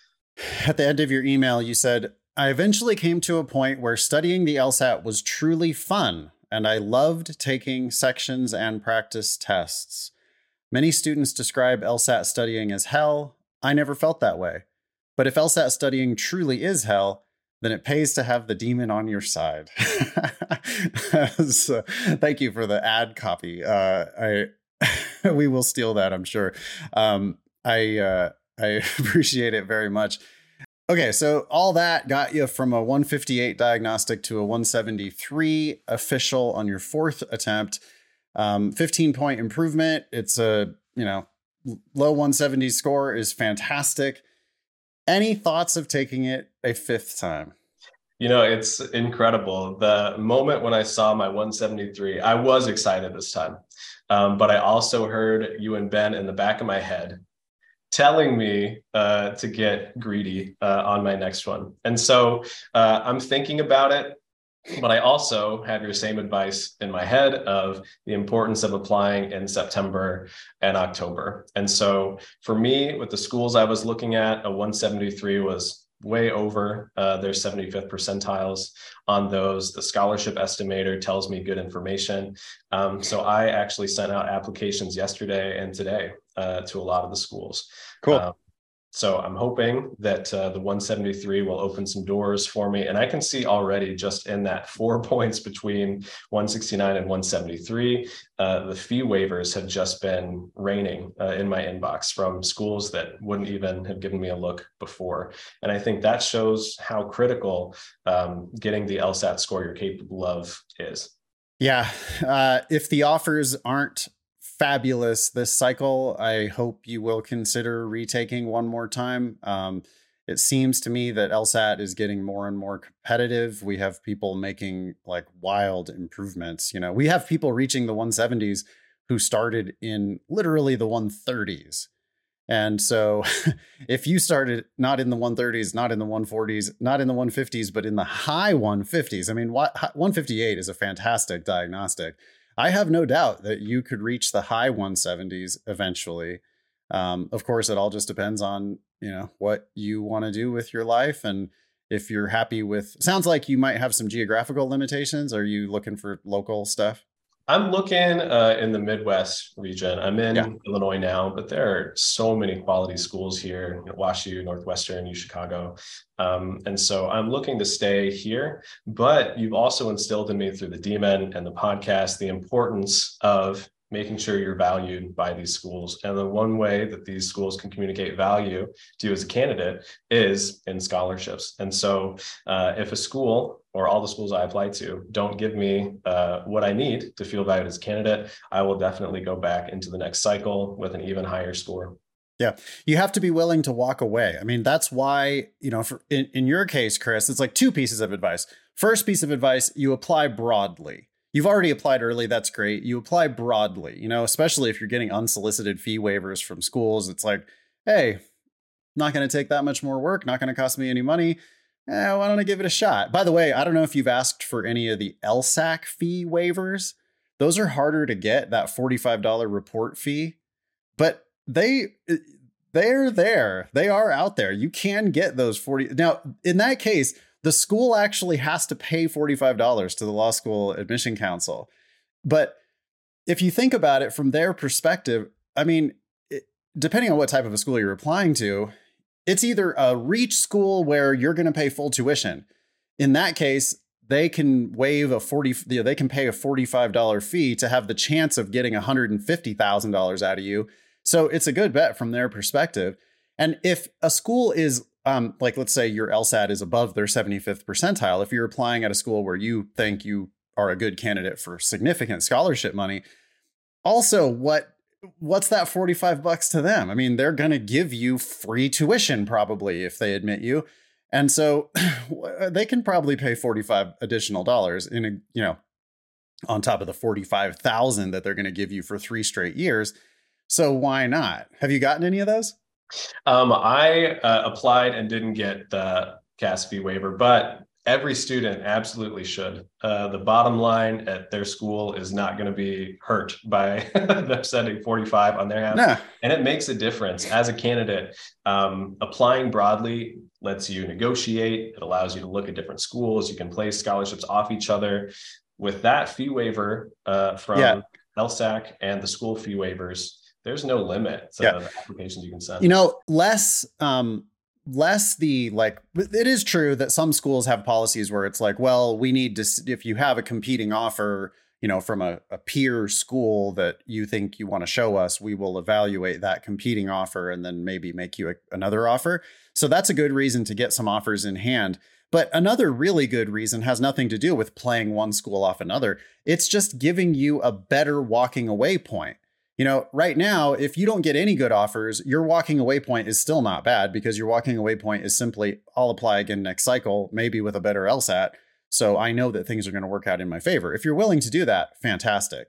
At the end of your email, you said, I eventually came to a point where studying the LSAT was truly fun, and I loved taking sections and practice tests. Many students describe LSAT studying as hell. I never felt that way. But if LSAT studying truly is hell, then it pays to have the Demon on your side. So, thank you for the ad copy. We will steal that, I'm sure. I appreciate it very much. Okay, so all that got you from a 158 diagnostic to a 173 official on your fourth attempt. 15-point improvement. It's a, low 170 score is fantastic. Any thoughts of taking it a fifth time? It's incredible. The moment when I saw my 173, I was excited this time. But I also heard you and Ben in the back of my head telling me to get greedy on my next one. And so I'm thinking about it. But I also have your same advice in my head of the importance of applying in September and October. And so for me, with the schools I was looking at, a 173 was way over their 75th percentiles on those. The scholarship estimator tells me good information. So I actually sent out applications yesterday and today to a lot of the schools. Cool. So I'm hoping that the 173 will open some doors for me. And I can see already just in that 4 points between 169 and 173, the fee waivers have just been raining in my inbox from schools that wouldn't even have given me a look before. And I think that shows how critical getting the LSAT score you're capable of is. Yeah. If the offers aren't fabulous this cycle, I hope you will consider retaking one more time. It seems to me that LSAT is getting more and more competitive. We have people making like wild improvements. You know, we have people reaching the 170s who started in literally the 130s. And so if you started not in the 130s, not in the 140s, not in the 150s, but in the high 150s, I mean, 158 is a fantastic diagnostic. I have no doubt that you could reach the high 170s eventually. Of course, it all just depends on, you know, what you want to do with your life. And if you're happy with, sounds like you might have some geographical limitations. Are you looking for local stuff? I'm looking in the Midwest region. I'm in Illinois now, but there are so many quality schools here, WashU, Northwestern, UChicago. And so I'm looking to stay here, but you've also instilled in me through the DMin and the podcast, the importance of making sure you're valued by these schools. And the one way that these schools can communicate value to you as a candidate is in scholarships. And so if a school or all the schools I apply to don't give me what I need to feel valued as a candidate, I will definitely go back into the next cycle with an even higher score. Yeah, you have to be willing to walk away. I mean, that's why, you know, in your case, Chris, it's like two pieces of advice. First piece of advice, you apply broadly. You've already applied early. That's great. You apply broadly, you know, especially if you're getting unsolicited fee waivers from schools. It's like, hey, not going to take that much more work, not going to cost me any money. Why don't I give it a shot? By the way, I don't know if you've asked for any of the LSAC fee waivers. Those are harder to get, that $45 report fee, but they're there. They are out there. You can get those 40. Now, in that case, the school actually has to pay $45 to the law school admission council. But if you think about it from their perspective, I mean, depending on what type of a school you're applying to, it's either a reach school where you're going to pay full tuition. In that case, they can waive they can pay a $45 fee to have the chance of getting $150,000 out of you. So it's a good bet from their perspective. And if a school is like, let's say your LSAT is above their 75th percentile, if you're applying at a school where you think you are a good candidate for significant scholarship money, also what's that $45 to them? I mean, they're going to give you free tuition probably if they admit you. And so they can probably pay $45 additional in a, you know, on top of the $45,000 that they're going to give you for 3 straight years. So why not? Have you gotten any of those? I applied and didn't get the CAS fee waiver, but every student absolutely should. The bottom line at their school is not going to be hurt by them sending 45 on their half. Nah. And it makes a difference as a candidate. Applying broadly lets you negotiate. It allows you to look at different schools. You can place scholarships off each other. With that fee waiver from LSAC and the school fee waivers, there's no limit to the applications you can send. You know, less the, like, it is true that some schools have policies where it's like, well, we need to, if you have a competing offer, you know, from a peer school that you think you want to show us, we will evaluate that competing offer and then maybe make you another offer. So that's a good reason to get some offers in hand. But another really good reason has nothing to do with playing one school off another. It's just giving you a better walking away point. You know, right now, if you don't get any good offers, your walking away point is still not bad because your walking away point is simply, I'll apply again next cycle, maybe with a better LSAT. So I know that things are going to work out in my favor. If you're willing to do that, fantastic.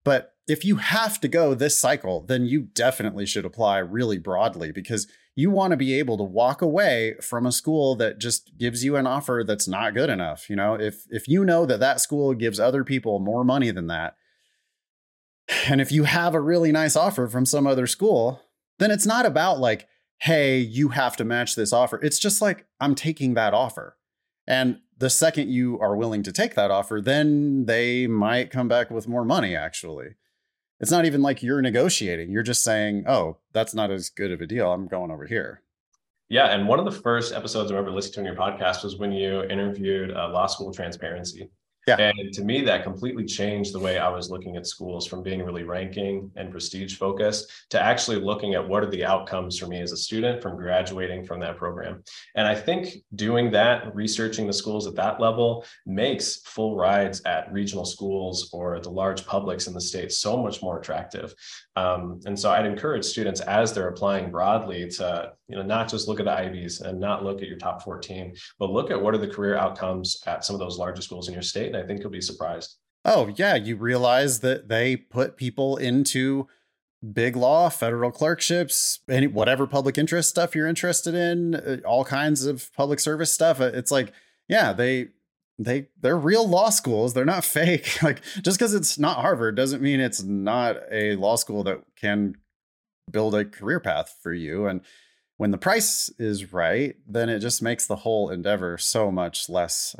But if you have to go this cycle, then you definitely should apply really broadly, because you want to be able to walk away from a school that just gives you an offer that's not good enough. You know, if you know that that school gives other people more money than that, and if you have a really nice offer from some other school, then it's not about like, hey, you have to match this offer. It's just like, I'm taking that offer. And the second you are willing to take that offer, then they might come back with more money, actually. It's not even like you're negotiating. You're just saying, oh, that's not as good of a deal. I'm going over here. Yeah. And one of the first episodes I remember listening to on your podcast was when you interviewed Law School Transparency. Yeah. And to me, that completely changed the way I was looking at schools, from being really ranking and prestige focused to actually looking at what are the outcomes for me as a student from graduating from that program. And I think doing that, researching the schools at that level, makes full rides at regional schools or the large publics in the state so much more attractive. And so I'd encourage students, as they're applying broadly, to not just look at the Ivies and not look at your top 14, but look at what are the career outcomes at some of those larger schools in your state. And I think you'll be surprised. Oh, yeah. You realize that they put people into big law, federal clerkships, any whatever public interest stuff you're interested in, all kinds of public service stuff. It's like, yeah, they're real law schools. They're not fake. Like, just because it's not Harvard doesn't mean it's not a law school that can build a career path for you. And when the price is right, then it just makes the whole endeavor so much less,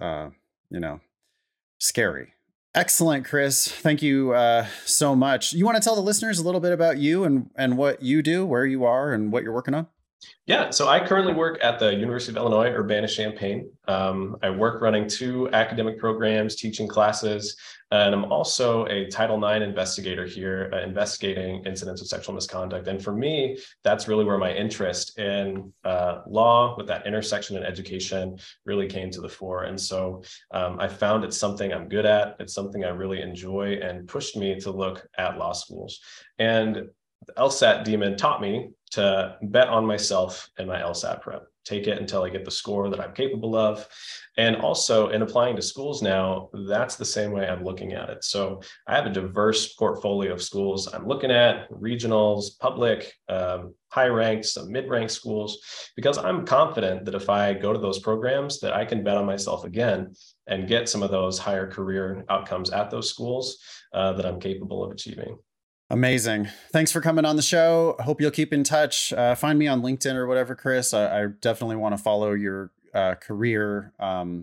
scary. Excellent, Chris. Thank you so much. You want to tell the listeners a little bit about you and what you do, where you are, and what you're working on? Yeah, so I currently work at the University of Illinois, Urbana-Champaign. I work running 2 academic programs, teaching classes, and I'm also a Title IX investigator here, investigating incidents of sexual misconduct. And for me, that's really where my interest in law, with that intersection in education, really came to the fore. And so I found it's something I'm good at. It's something I really enjoy, and pushed me to look at law schools. And the LSAT demon taught me to bet on myself and my LSAT prep, take it until I get the score that I'm capable of. And also, in applying to schools now, that's the same way I'm looking at it. So I have a diverse portfolio of schools I'm looking at: regionals, public, high ranked, some mid-ranked schools, because I'm confident that if I go to those programs, that I can bet on myself again and get some of those higher career outcomes at those schools that I'm capable of achieving. Amazing. Thanks for coming on the show. I hope you'll keep in touch. Find me on LinkedIn or whatever, Chris. I definitely want to follow your career.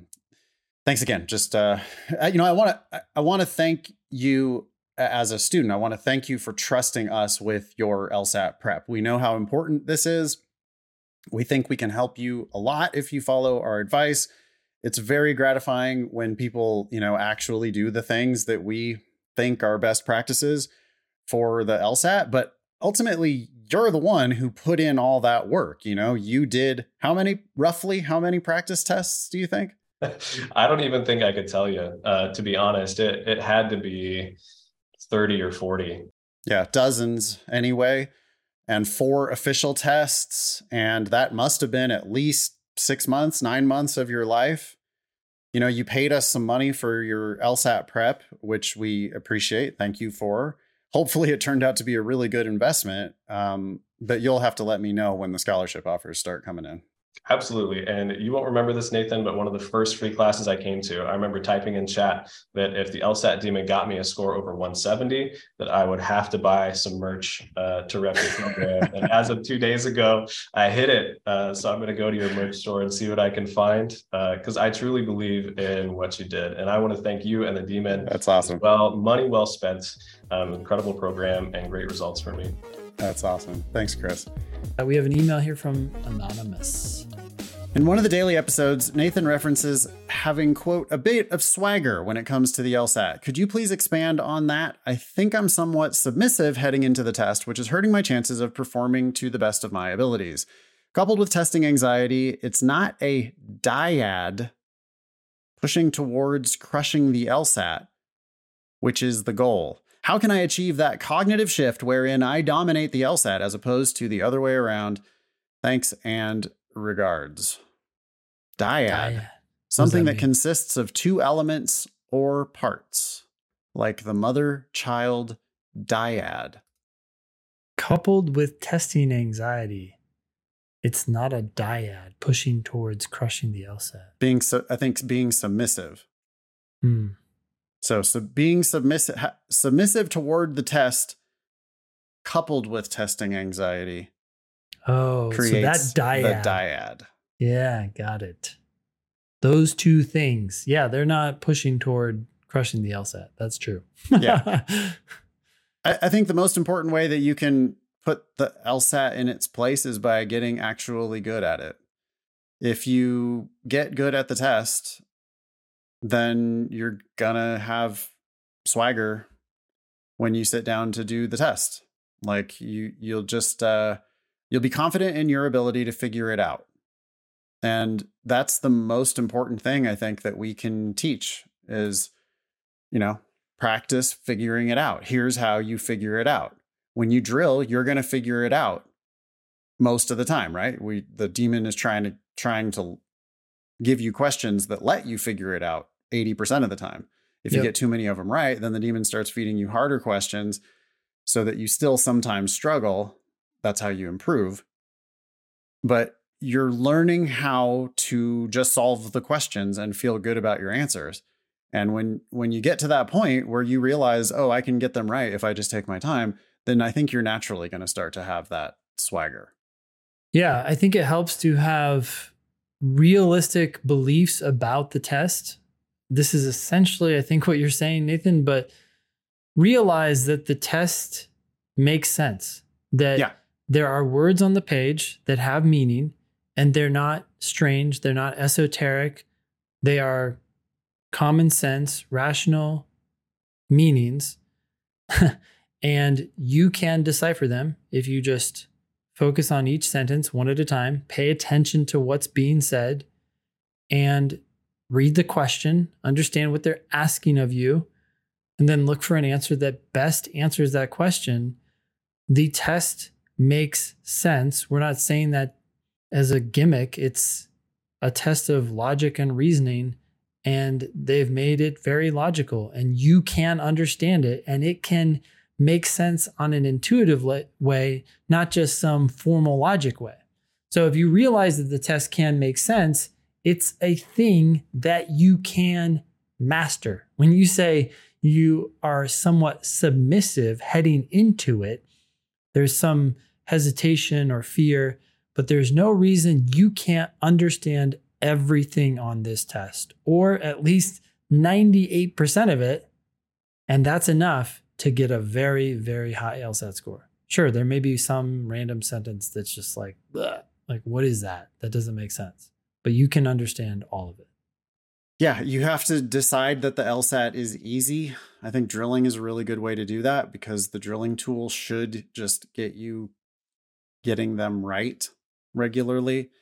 Thanks again. Just, I want to thank you as a student. I want to thank you for trusting us with your LSAT prep. We know how important this is. We think we can help you a lot if you follow our advice. It's very gratifying when people, actually do the things that we think are best practices for the LSAT, but ultimately you're the one who put in all that work. You did roughly how many practice tests do you think? I don't even think I could tell you, to be honest. It had to be 30 or 40. Yeah, dozens anyway, and 4 official tests. And that must have been at least 6 months, 9 months of your life. You paid us some money for your LSAT prep, which we appreciate. Thank you for. Hopefully it turned out to be a really good investment, but you'll have to let me know when the scholarship offers start coming in. Absolutely. And you won't remember this, Nathan, but one of the first free classes I came to, I remember typing in chat that if the LSAT demon got me a score over 170, that I would have to buy some merch to rep your program. And as of 2 days ago, I hit it. So I'm going to go to your merch store and see what I can find, because I truly believe in what you did. And I want to thank you and the demon. That's awesome. Well, money well spent. Incredible program and great results for me. That's awesome. Thanks, Chris. We have an email here from Anonymous. In one of the daily episodes, Nathan references having, quote, a bit of swagger when it comes to the LSAT. Could you please expand on that? I think I'm somewhat submissive heading into the test, which is hurting my chances of performing to the best of my abilities. Coupled with testing anxiety, it's not a dyad pushing towards crushing the LSAT, which is the goal. How can I achieve that cognitive shift wherein I dominate the LSAT as opposed to the other way around? Thanks and regards. Dyad. Something that consists of 2 elements or parts, like the mother-child dyad. Coupled with testing anxiety, it's not a dyad pushing towards crushing the LSAT. I think being submissive. Hmm. So being submissive toward the test, coupled with testing anxiety, creates so that dyad. the dyad. Yeah, got it. Those two things. Yeah, they're not pushing toward crushing the LSAT. That's true. Yeah. I think the most important way that you can put the LSAT in its place is by getting actually good at it. If you get good at the test, then you're gonna have swagger when you sit down to do the test. Like you'll be confident in your ability to figure it out. And that's the most important thing I think that we can teach is, practice figuring it out. Here's how you figure it out. When you drill, you're going to figure it out most of the time, right? The demon is trying to give you questions that let you figure it out 80% of the time. If you get too many of them right, then the demon starts feeding you harder questions so that you still sometimes struggle. That's how you improve. But you're learning how to just solve the questions and feel good about your answers. And when you get to that point where you realize, oh, I can get them right if I just take my time, then I think you're naturally going to start to have that swagger. Yeah, I think it helps to have realistic beliefs about the test. This is essentially, I think, what you're saying, Nathan, but realize that the test makes sense, that there are words on the page that have meaning, and they're not strange, they're not esoteric, they are common sense, rational meanings, and you can decipher them if you just focus on each sentence one at a time, pay attention to what's being said, and read the question, understand what they're asking of you, and then look for an answer that best answers that question. The test makes sense. We're not saying that as a gimmick. It's a test of logic and reasoning, and they've made it very logical, and you can understand it, and it can make sense on an intuitive way, not just some formal logic way. So if you realize that the test can make sense, it's a thing that you can master. When you say you are somewhat submissive heading into it, there's some hesitation or fear, but there's no reason you can't understand everything on this test, or at least 98% of it. And that's enough to get a very, very high LSAT score. Sure, there may be some random sentence that's just like, bleh, like, what is that? That doesn't make sense. But you can understand all of it. Yeah, you have to decide that the LSAT is easy. I think drilling is a really good way to do that because the drilling tool should just get you getting them right regularly.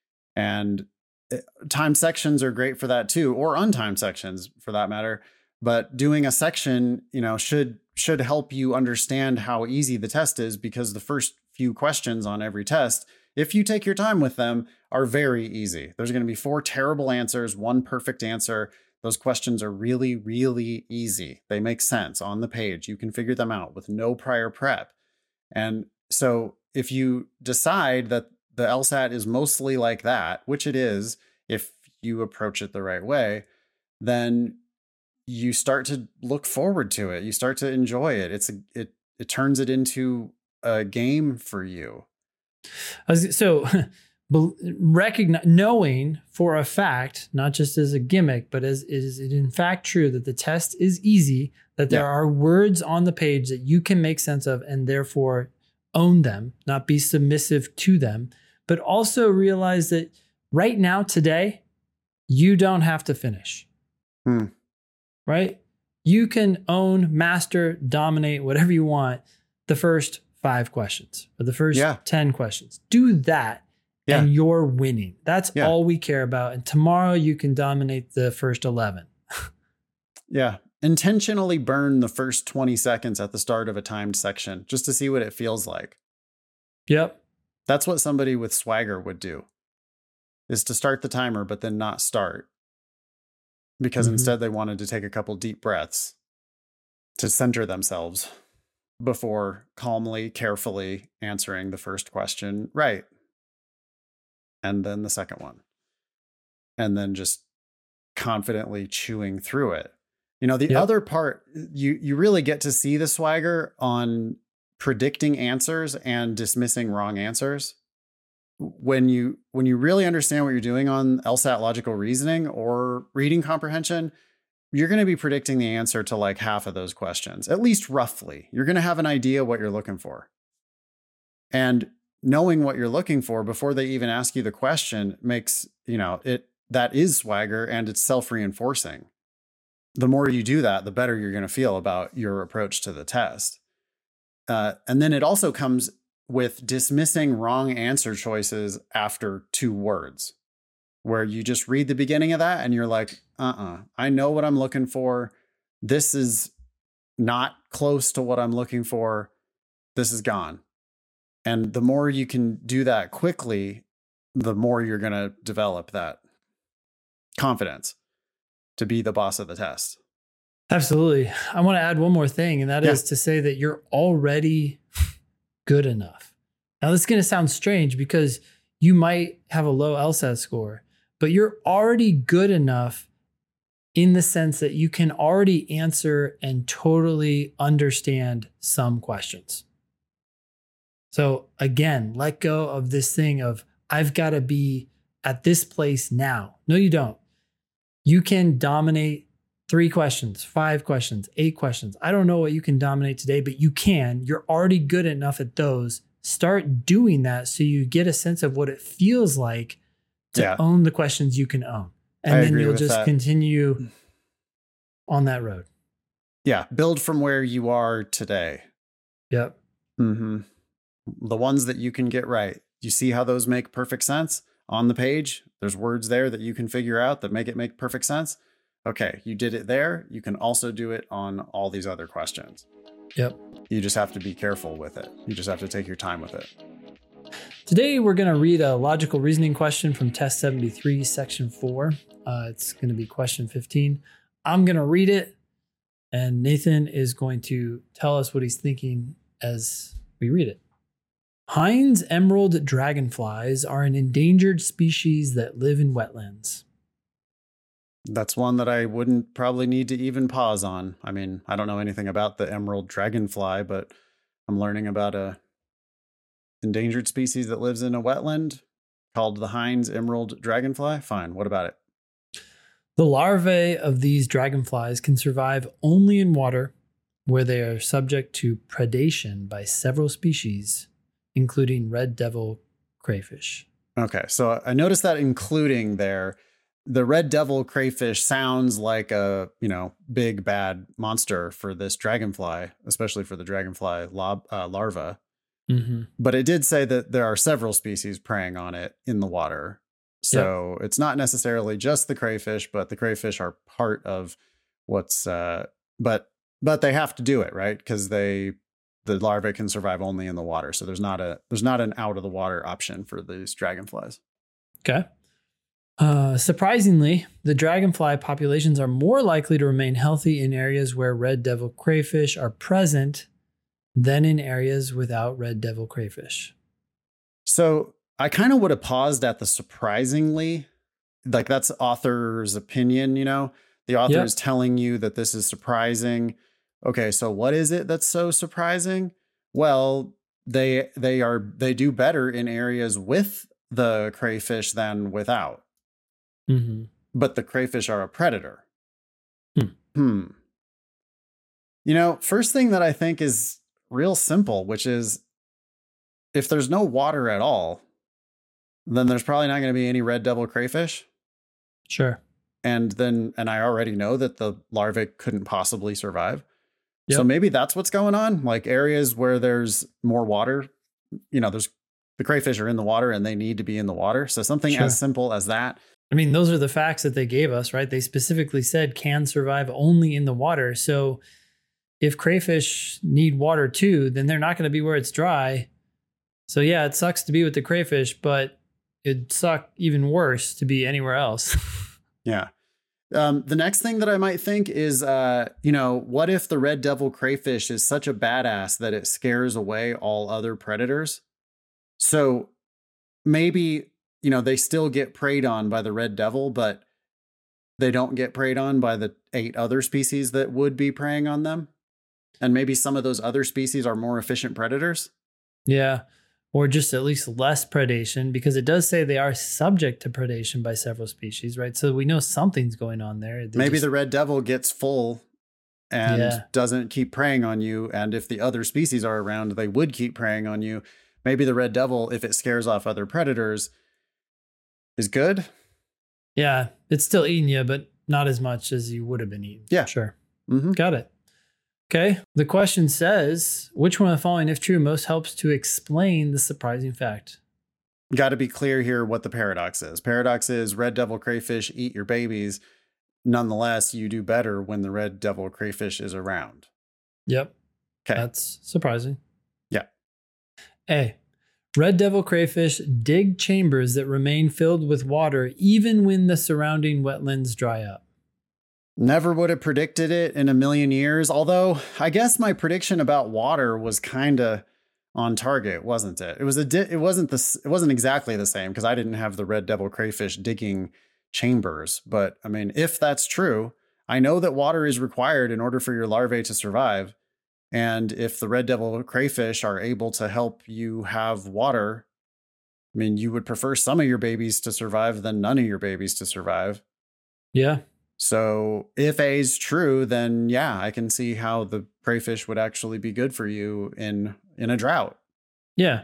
And timed sections are great for that too, or untimed sections for that matter. But doing a section, should help you understand how easy the test is, because the first few questions on every test, if you take your time with them, are very easy. There's going to be 4 terrible answers, 1 perfect answer. Those questions are really, really easy. They make sense on the page. You can figure them out with no prior prep. And so if you decide that the LSAT is mostly like that, which it is, if you approach it the right way, then you start to look forward to it. You start to enjoy it. It turns it into a game for you. So knowing for a fact, not just as a gimmick, but is it in fact true that the test is easy, that there are words on the page that you can make sense of and therefore own them, not be submissive to them, but also realize that right now, today, you don't have to finish. Right? You can own, master, dominate, whatever you want, the first 5 questions or the first 10 questions. Do that and you're winning. That's all we care about. And tomorrow you can dominate the first 11. Yeah. Intentionally burn the first 20 seconds at the start of a timed section just to see what it feels like. Yep. That's what somebody with swagger would do, is to start the timer, but then not start. Because instead they wanted to take a couple deep breaths to center themselves. before calmly, carefully answering the first question right. And then the second one. And then just confidently chewing through it. The other part, you really get to see the swagger on predicting answers and dismissing wrong answers. When you really understand what you're doing on LSAT logical reasoning or reading comprehension, you're going to be predicting the answer to like half of those questions, at least roughly. You're going to have an idea what you're looking for. And knowing what you're looking for before they even ask you the question makes, that is swagger, and it's self-reinforcing. The more you do that, the better you're going to feel about your approach to the test. And then it also comes with dismissing wrong answer choices after 2 words, where you just read the beginning of that and you're like, I know what I'm looking for. This is not close to what I'm looking for. This is gone. And the more you can do that quickly, the more you're going to develop that confidence to be the boss of the test. Absolutely. I want to add one more thing, and that is to say that you're already good enough. Now, this is going to sound strange because you might have a low LSAT score, but you're already good enough in the sense that you can already answer and totally understand some questions. So again, let go of this thing of, I've got to be at this place now. No, you don't. You can dominate 3 questions, 5 questions, 8 questions. I don't know what you can dominate today, but you can. You're already good enough at those. Start doing that so you get a sense of what it feels like to own the questions you can own. And then you'll just continue on that road. Yeah. Build from where you are today. Yep. Mm-hmm. The ones that you can get right. You see how those make perfect sense on the page? There's words there that you can figure out that make perfect sense. Okay, you did it there. You can also do it on all these other questions. Yep. You just have to be careful with it. You just have to take your time with it. Today, we're going to read a logical reasoning question from Test 73, Section 4. It's going to be question 15. I'm going to read it, and Nathan is going to tell us what he's thinking as we read it. Heinz emerald dragonflies are an endangered species that live in wetlands. That's one that I wouldn't probably need to even pause on. I mean, I don't know anything about the emerald dragonfly, but I'm learning about a endangered species that lives in a wetland called the Heinz emerald dragonfly. Fine. What about it? The larvae of these dragonflies can survive only in water where they are subject to predation by several species, including red devil crayfish. Okay, so I noticed that including there, the red devil crayfish sounds like a, big bad monster for this dragonfly, especially for the dragonfly larva. Mm-hmm. But it did say that there are several species preying on it in the water. So It's not necessarily just the crayfish, but the crayfish are part of what's, but they have to do it, right? Because the larvae can survive only in the water. So there's not an out of the water option for these dragonflies. Okay. Surprisingly, the dragonfly populations are more likely to remain healthy in areas where red devil crayfish are present than in areas without red devil crayfish. So I kind of would have paused at the surprisingly, like that's author's opinion, the author is telling you that this is surprising. Okay, so what is it that's so surprising? Well, they do better in areas with the crayfish than without. Mm-hmm. But the crayfish are a predator. First thing that I think is real simple, which is if there's no water at all, then there's probably not going to be any red devil crayfish. Sure. And I already know that the larvae couldn't possibly survive. Yep. So maybe that's what's going on. Like areas where there's more water, there's the crayfish are in the water and they need to be in the water. So something as simple as that. I mean, those are the facts that they gave us, right? They specifically said can survive only in the water. So if crayfish need water too, then they're not going to be where it's dry. So yeah, it sucks to be with the crayfish, but it'd suck even worse to be anywhere else. Yeah. The next thing that I might think is, what if the red devil crayfish is such a badass that it scares away all other predators? So maybe, they still get preyed on by the red devil, but they don't get preyed on by the 8 other species that would be preying on them. And maybe some of those other species are more efficient predators. Yeah. Or just at least less predation, because it does say they are subject to predation by several species, right? So we know something's going on there. Maybe the red devil gets full and doesn't keep preying on you. And if the other species are around, they would keep preying on you. Maybe the red devil, if it scares off other predators, is good. Yeah, it's still eating you, but not as much as you would have been eaten. Yeah. Sure. Mm-hmm. Got it. Okay. The question says, which one of the following, if true, most helps to explain the surprising fact? Got to be clear here what the paradox is. Paradox is red devil crayfish eat your babies. Nonetheless, you do better when the red devil crayfish is around. Yep. Okay. That's surprising. Yeah. A. Red devil crayfish dig chambers that remain filled with water even when the surrounding wetlands dry up. Never would have predicted it in a million years. Although I guess my prediction about water was kind of on target, wasn't it? It wasn't exactly the same because I didn't have the red devil crayfish digging chambers. But I mean, if that's true, I know that water is required in order for your larvae to survive. And if the red devil crayfish are able to help you have water, I mean, you would prefer some of your babies to survive than none of your babies to survive. Yeah. So if A is true, then yeah, I can see how the crayfish would actually be good for you in a drought. Yeah.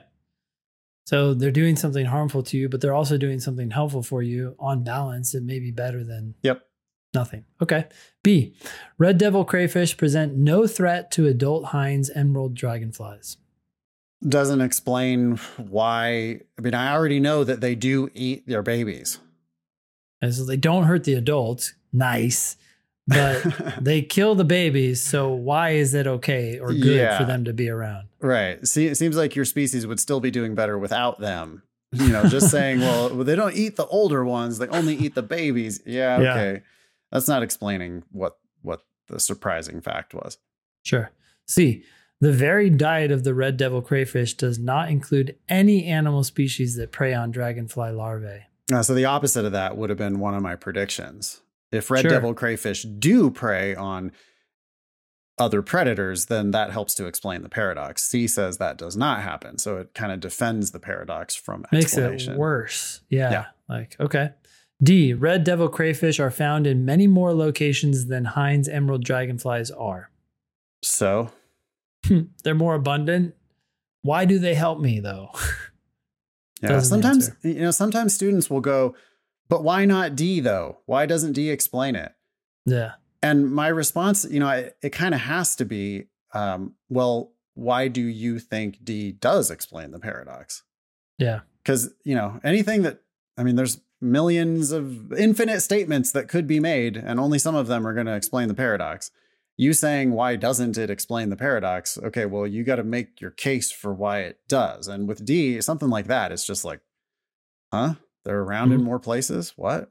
So they're doing something harmful to you, but they're also doing something helpful for you. On balance, it may be better than nothing. Okay. B. Red devil crayfish present no threat to adult Heinz emerald dragonflies. Doesn't explain why. I mean, I already know that they do eat their babies. And so they don't hurt the adults. Nice. But they kill the babies. So why is it okay or good for them to be around? Right. See, it seems like your species would still be doing better without them. Just saying, well, they don't eat the older ones. They only eat the babies. Yeah. Okay. That's not explaining what the surprising fact was. Sure. C. The varied diet of the red devil crayfish does not include any animal species that prey on dragonfly larvae. So the opposite of that would have been one of my predictions. If red devil crayfish do prey on other predators, then that helps to explain the paradox. C says that does not happen. So it kind of defends the paradox from explanation. Makes it worse. Yeah. Like, okay. D. Red devil crayfish are found in many more locations than Heinz emerald dragonflies are. So? They're more abundant. Why do they help me, though? Yeah. Sometimes students will go, but why not D, though? Why doesn't D explain it? Yeah. And my response, it kind of has to be, well, why do you think D does explain the paradox? Yeah. Because, there's millions of infinite statements that could be made, and only some of them are going to explain the paradox. You saying, why doesn't it explain the paradox? Okay, well, you got to make your case for why it does. And with D, something like that, it's just like, huh? They're around in more places? What?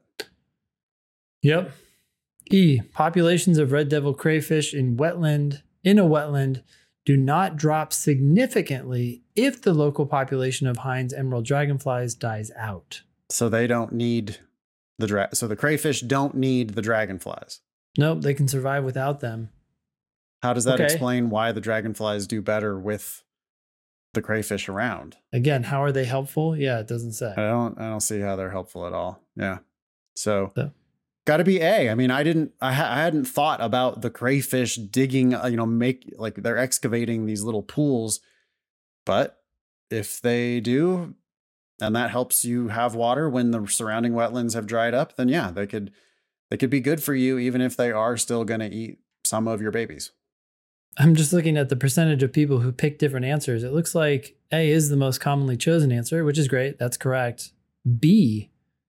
Yep. E. Populations of red devil crayfish in a wetland do not drop significantly if the local population of Heinz emerald dragonflies dies out. So they don't need so the crayfish don't need the dragonflies. Nope, they can survive without them. How does that explain why the dragonflies do better with the crayfish around? Again, how are they helpful? Yeah, it doesn't say. I don't see how they're helpful at all. Yeah. So got to be A. I mean, I hadn't thought about the crayfish digging, they're excavating these little pools, but if they do, and that helps you have water when the surrounding wetlands have dried up, then yeah, they could be good for you, even if they are still going to eat some of your babies. I'm just looking at the percentage of people who pick different answers. It looks like A is the most commonly chosen answer, which is great. That's correct. B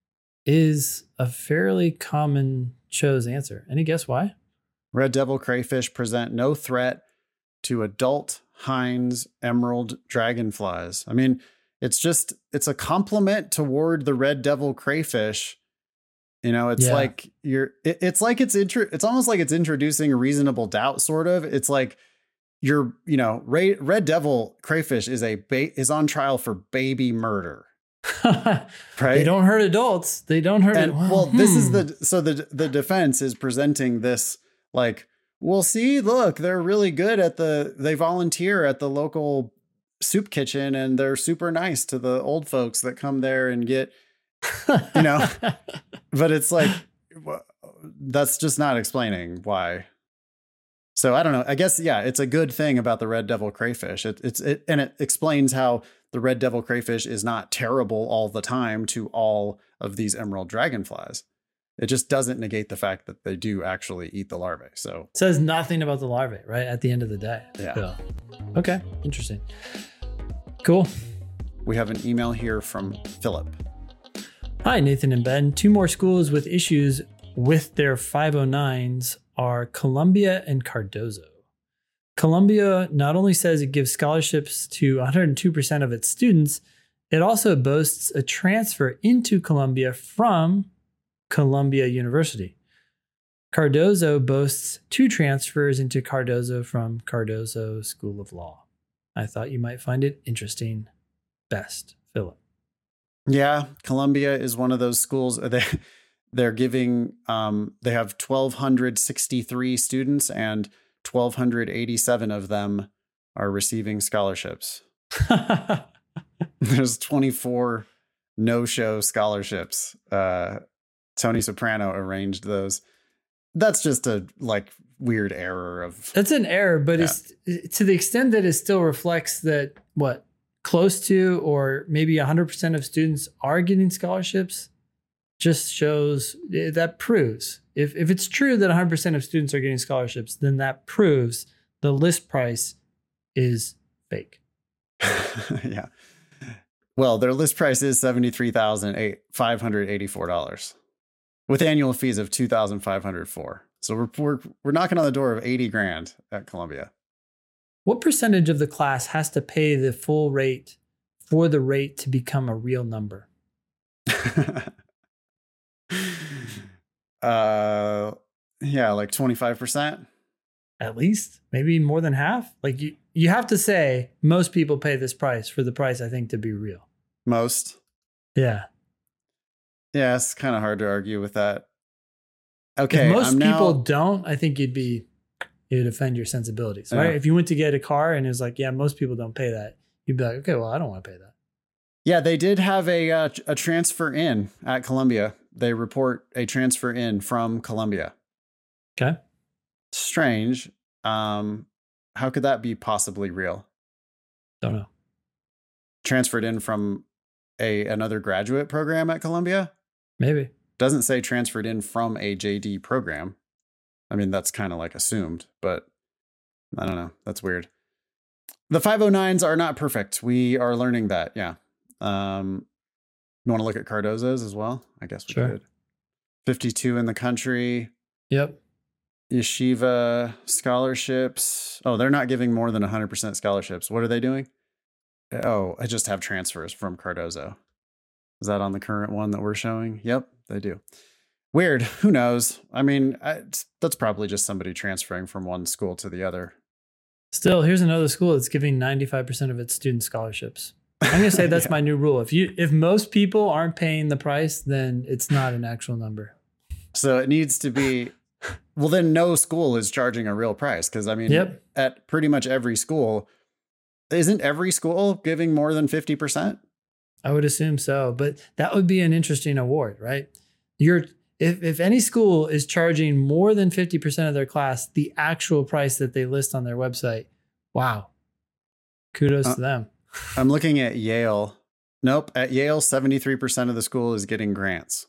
is a fairly common chose answer. Any guess why? Red devil crayfish present no threat to adult Heinz emerald dragonflies. I mean, it's a compliment toward the red devil crayfish You know, it's like it's like it's almost like it's introducing a reasonable doubt, sort of. It's like Red Devil Crayfish is on trial for baby murder. Right? They don't hurt adults. They don't hurt. This is the defense is presenting this like, well, see, look, they're really good they volunteer at the local soup kitchen and they're super nice to the old folks that come there and get, but it's like, that's just not explaining why. So I don't know. I guess, it's a good thing about the Red Devil Crayfish. And it explains how the Red Devil Crayfish is not terrible all the time to all of these emerald dragonflies. It just doesn't negate the fact that they do actually eat the larvae. So it says nothing about the larvae, right? At the end of the day. Yeah. So, okay. Interesting. Cool. We have an email here from Philip. Hi, Nathan and Ben. 2 more schools with issues with their 509s are Columbia and Cardozo. Columbia not only says it gives scholarships to 102% of its students, it also boasts a transfer into Columbia from Columbia University. Cardozo boasts 2 transfers into Cardozo from Cardozo School of Law. I thought you might find it interesting. Best, Philip. Yeah, Columbia is one of those schools. They're giving, they have 1,263 students and 1,287 of them are receiving scholarships. There's 24 no-show scholarships. Tony Soprano arranged those. That's just a weird error of. That's an error, but it's to the extent that it still reflects that close to or maybe 100% of students are getting scholarships. Just shows that proves if it's true that 100% of students are getting scholarships, then that proves the list price is fake. Yeah. Well, their list price is $73,584 with annual fees of $2,504. So we're knocking on the door of 80 grand at Columbia. What percentage of the class has to pay the full rate for the rate to become a real number? Like 25%. At least, maybe more than half. Like you have to say most people pay this price for the price, I think, to be real. Most. Yeah. Yeah, it's kind of hard to argue with that. Okay. If most people don't, I think it would offend your sensibilities, right? Yeah. If you went to get a car and it was like, yeah, most people don't pay that, you'd be like, okay, well, I don't want to pay that. Yeah, they did have a transfer in at Columbia. They report a transfer in from Columbia. Okay. Strange. How could that be possibly real? Don't know. Transferred in from another graduate program at Columbia? Maybe. Doesn't say transferred in from a JD program. I mean, that's kind of assumed, but I don't know. That's weird. The 509s are not perfect. We are learning that. Yeah. You want to look at Cardozo's as well? I guess we could. 52 in the country. Yep. Yeshiva scholarships. Oh, they're not giving more than 100% scholarships. What are they doing? Oh, I just have transfers from Cardozo. Is that on the current one that we're showing? Yep, they do. Weird. Who knows? I mean, that's probably just somebody transferring from one school to the other. Still, here's another school that's giving 95% of its student scholarships. I'm going to say that's my new rule. If most people aren't paying the price, then it's not an actual number. So it needs to be, well, then no school is charging a real price. Because I mean, at pretty much every school, isn't every school giving more than 50%? I would assume so, but that would be an interesting award, right? If any school is charging more than 50% of their class, the actual price that they list on their website, wow, kudos to them. I'm looking at Yale. Nope. At Yale, 73% of the school is getting grants.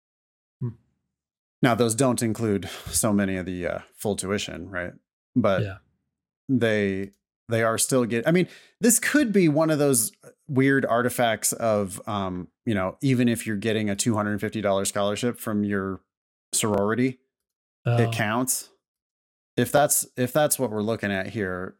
Now, those don't include so many of the full tuition, right? But they are still getting, I mean, this could be one of those weird artifacts of, even if you're getting a $250 scholarship from your sorority, it counts. If that's what we're looking at here.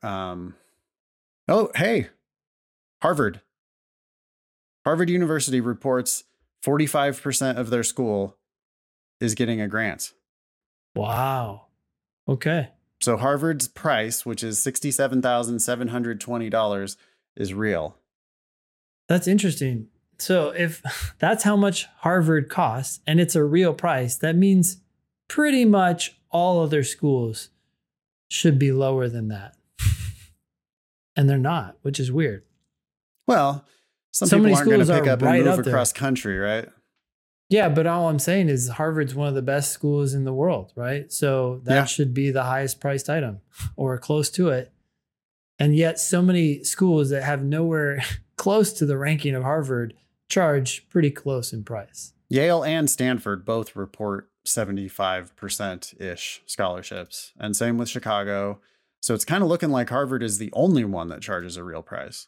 Hey, Harvard University reports 45% of their school is getting a grant. Wow. Okay. So Harvard's price, which is $67,720, is real. That's interesting. So if that's how much Harvard costs and it's a real price, that means pretty much all other schools should be lower than that. And they're not, which is weird. Well, some So people many aren't going to schools pick are up right and up move there. across country, right? Yeah, but all I'm saying is Harvard's one of the best schools in the world, right? So that Yeah. should be the highest priced item or close to it. And yet so many schools that have nowhere close to the ranking of Harvard charge pretty close in price. Yale and Stanford both report 75%-ish scholarships, and same with Chicago. So it's kind of looking like Harvard is the only one that charges a real price.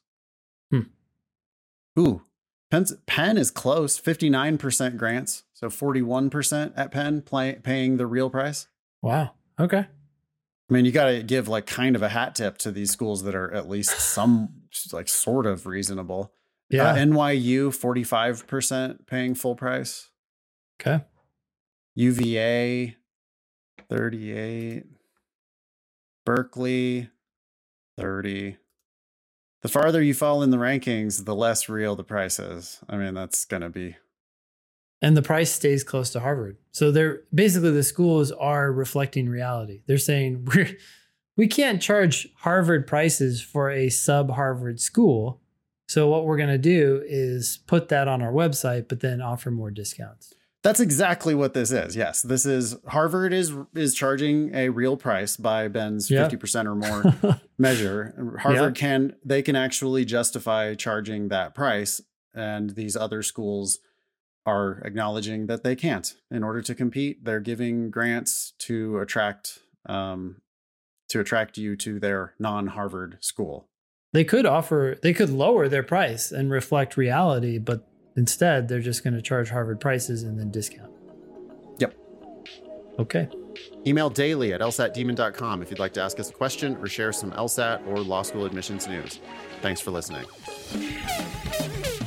Ooh, Penn is close, 59% grants. So 41% at Penn paying the real price. Wow. Okay. I mean, you got to give like kind of a hat tip to these schools that are at least some like sort of reasonable. Yeah. NYU, 45% paying full price. Okay. UVA, 38. Berkeley, 30. The farther you fall in the rankings, the less real the price is. I mean, that's going to be. And the price stays close to Harvard. So they're basically the schools are reflecting reality. They're saying we can't charge Harvard prices for a sub-Harvard school. So what we're going to do is put that on our website, but then offer more discounts. That's exactly what this is. Yes, this is Harvard is charging a real price by Ben's 50% or more measure. Harvard can actually justify charging that price, and these other schools are acknowledging that they can't. In order to compete, they're giving grants to attract you to their non-Harvard school. They could lower their price and reflect reality, but instead, they're just going to charge Harvard prices and then discount. Yep. Okay. Email daily@lsatdemon.com if you'd like to ask us a question or share some LSAT or law school admissions news. Thanks for listening.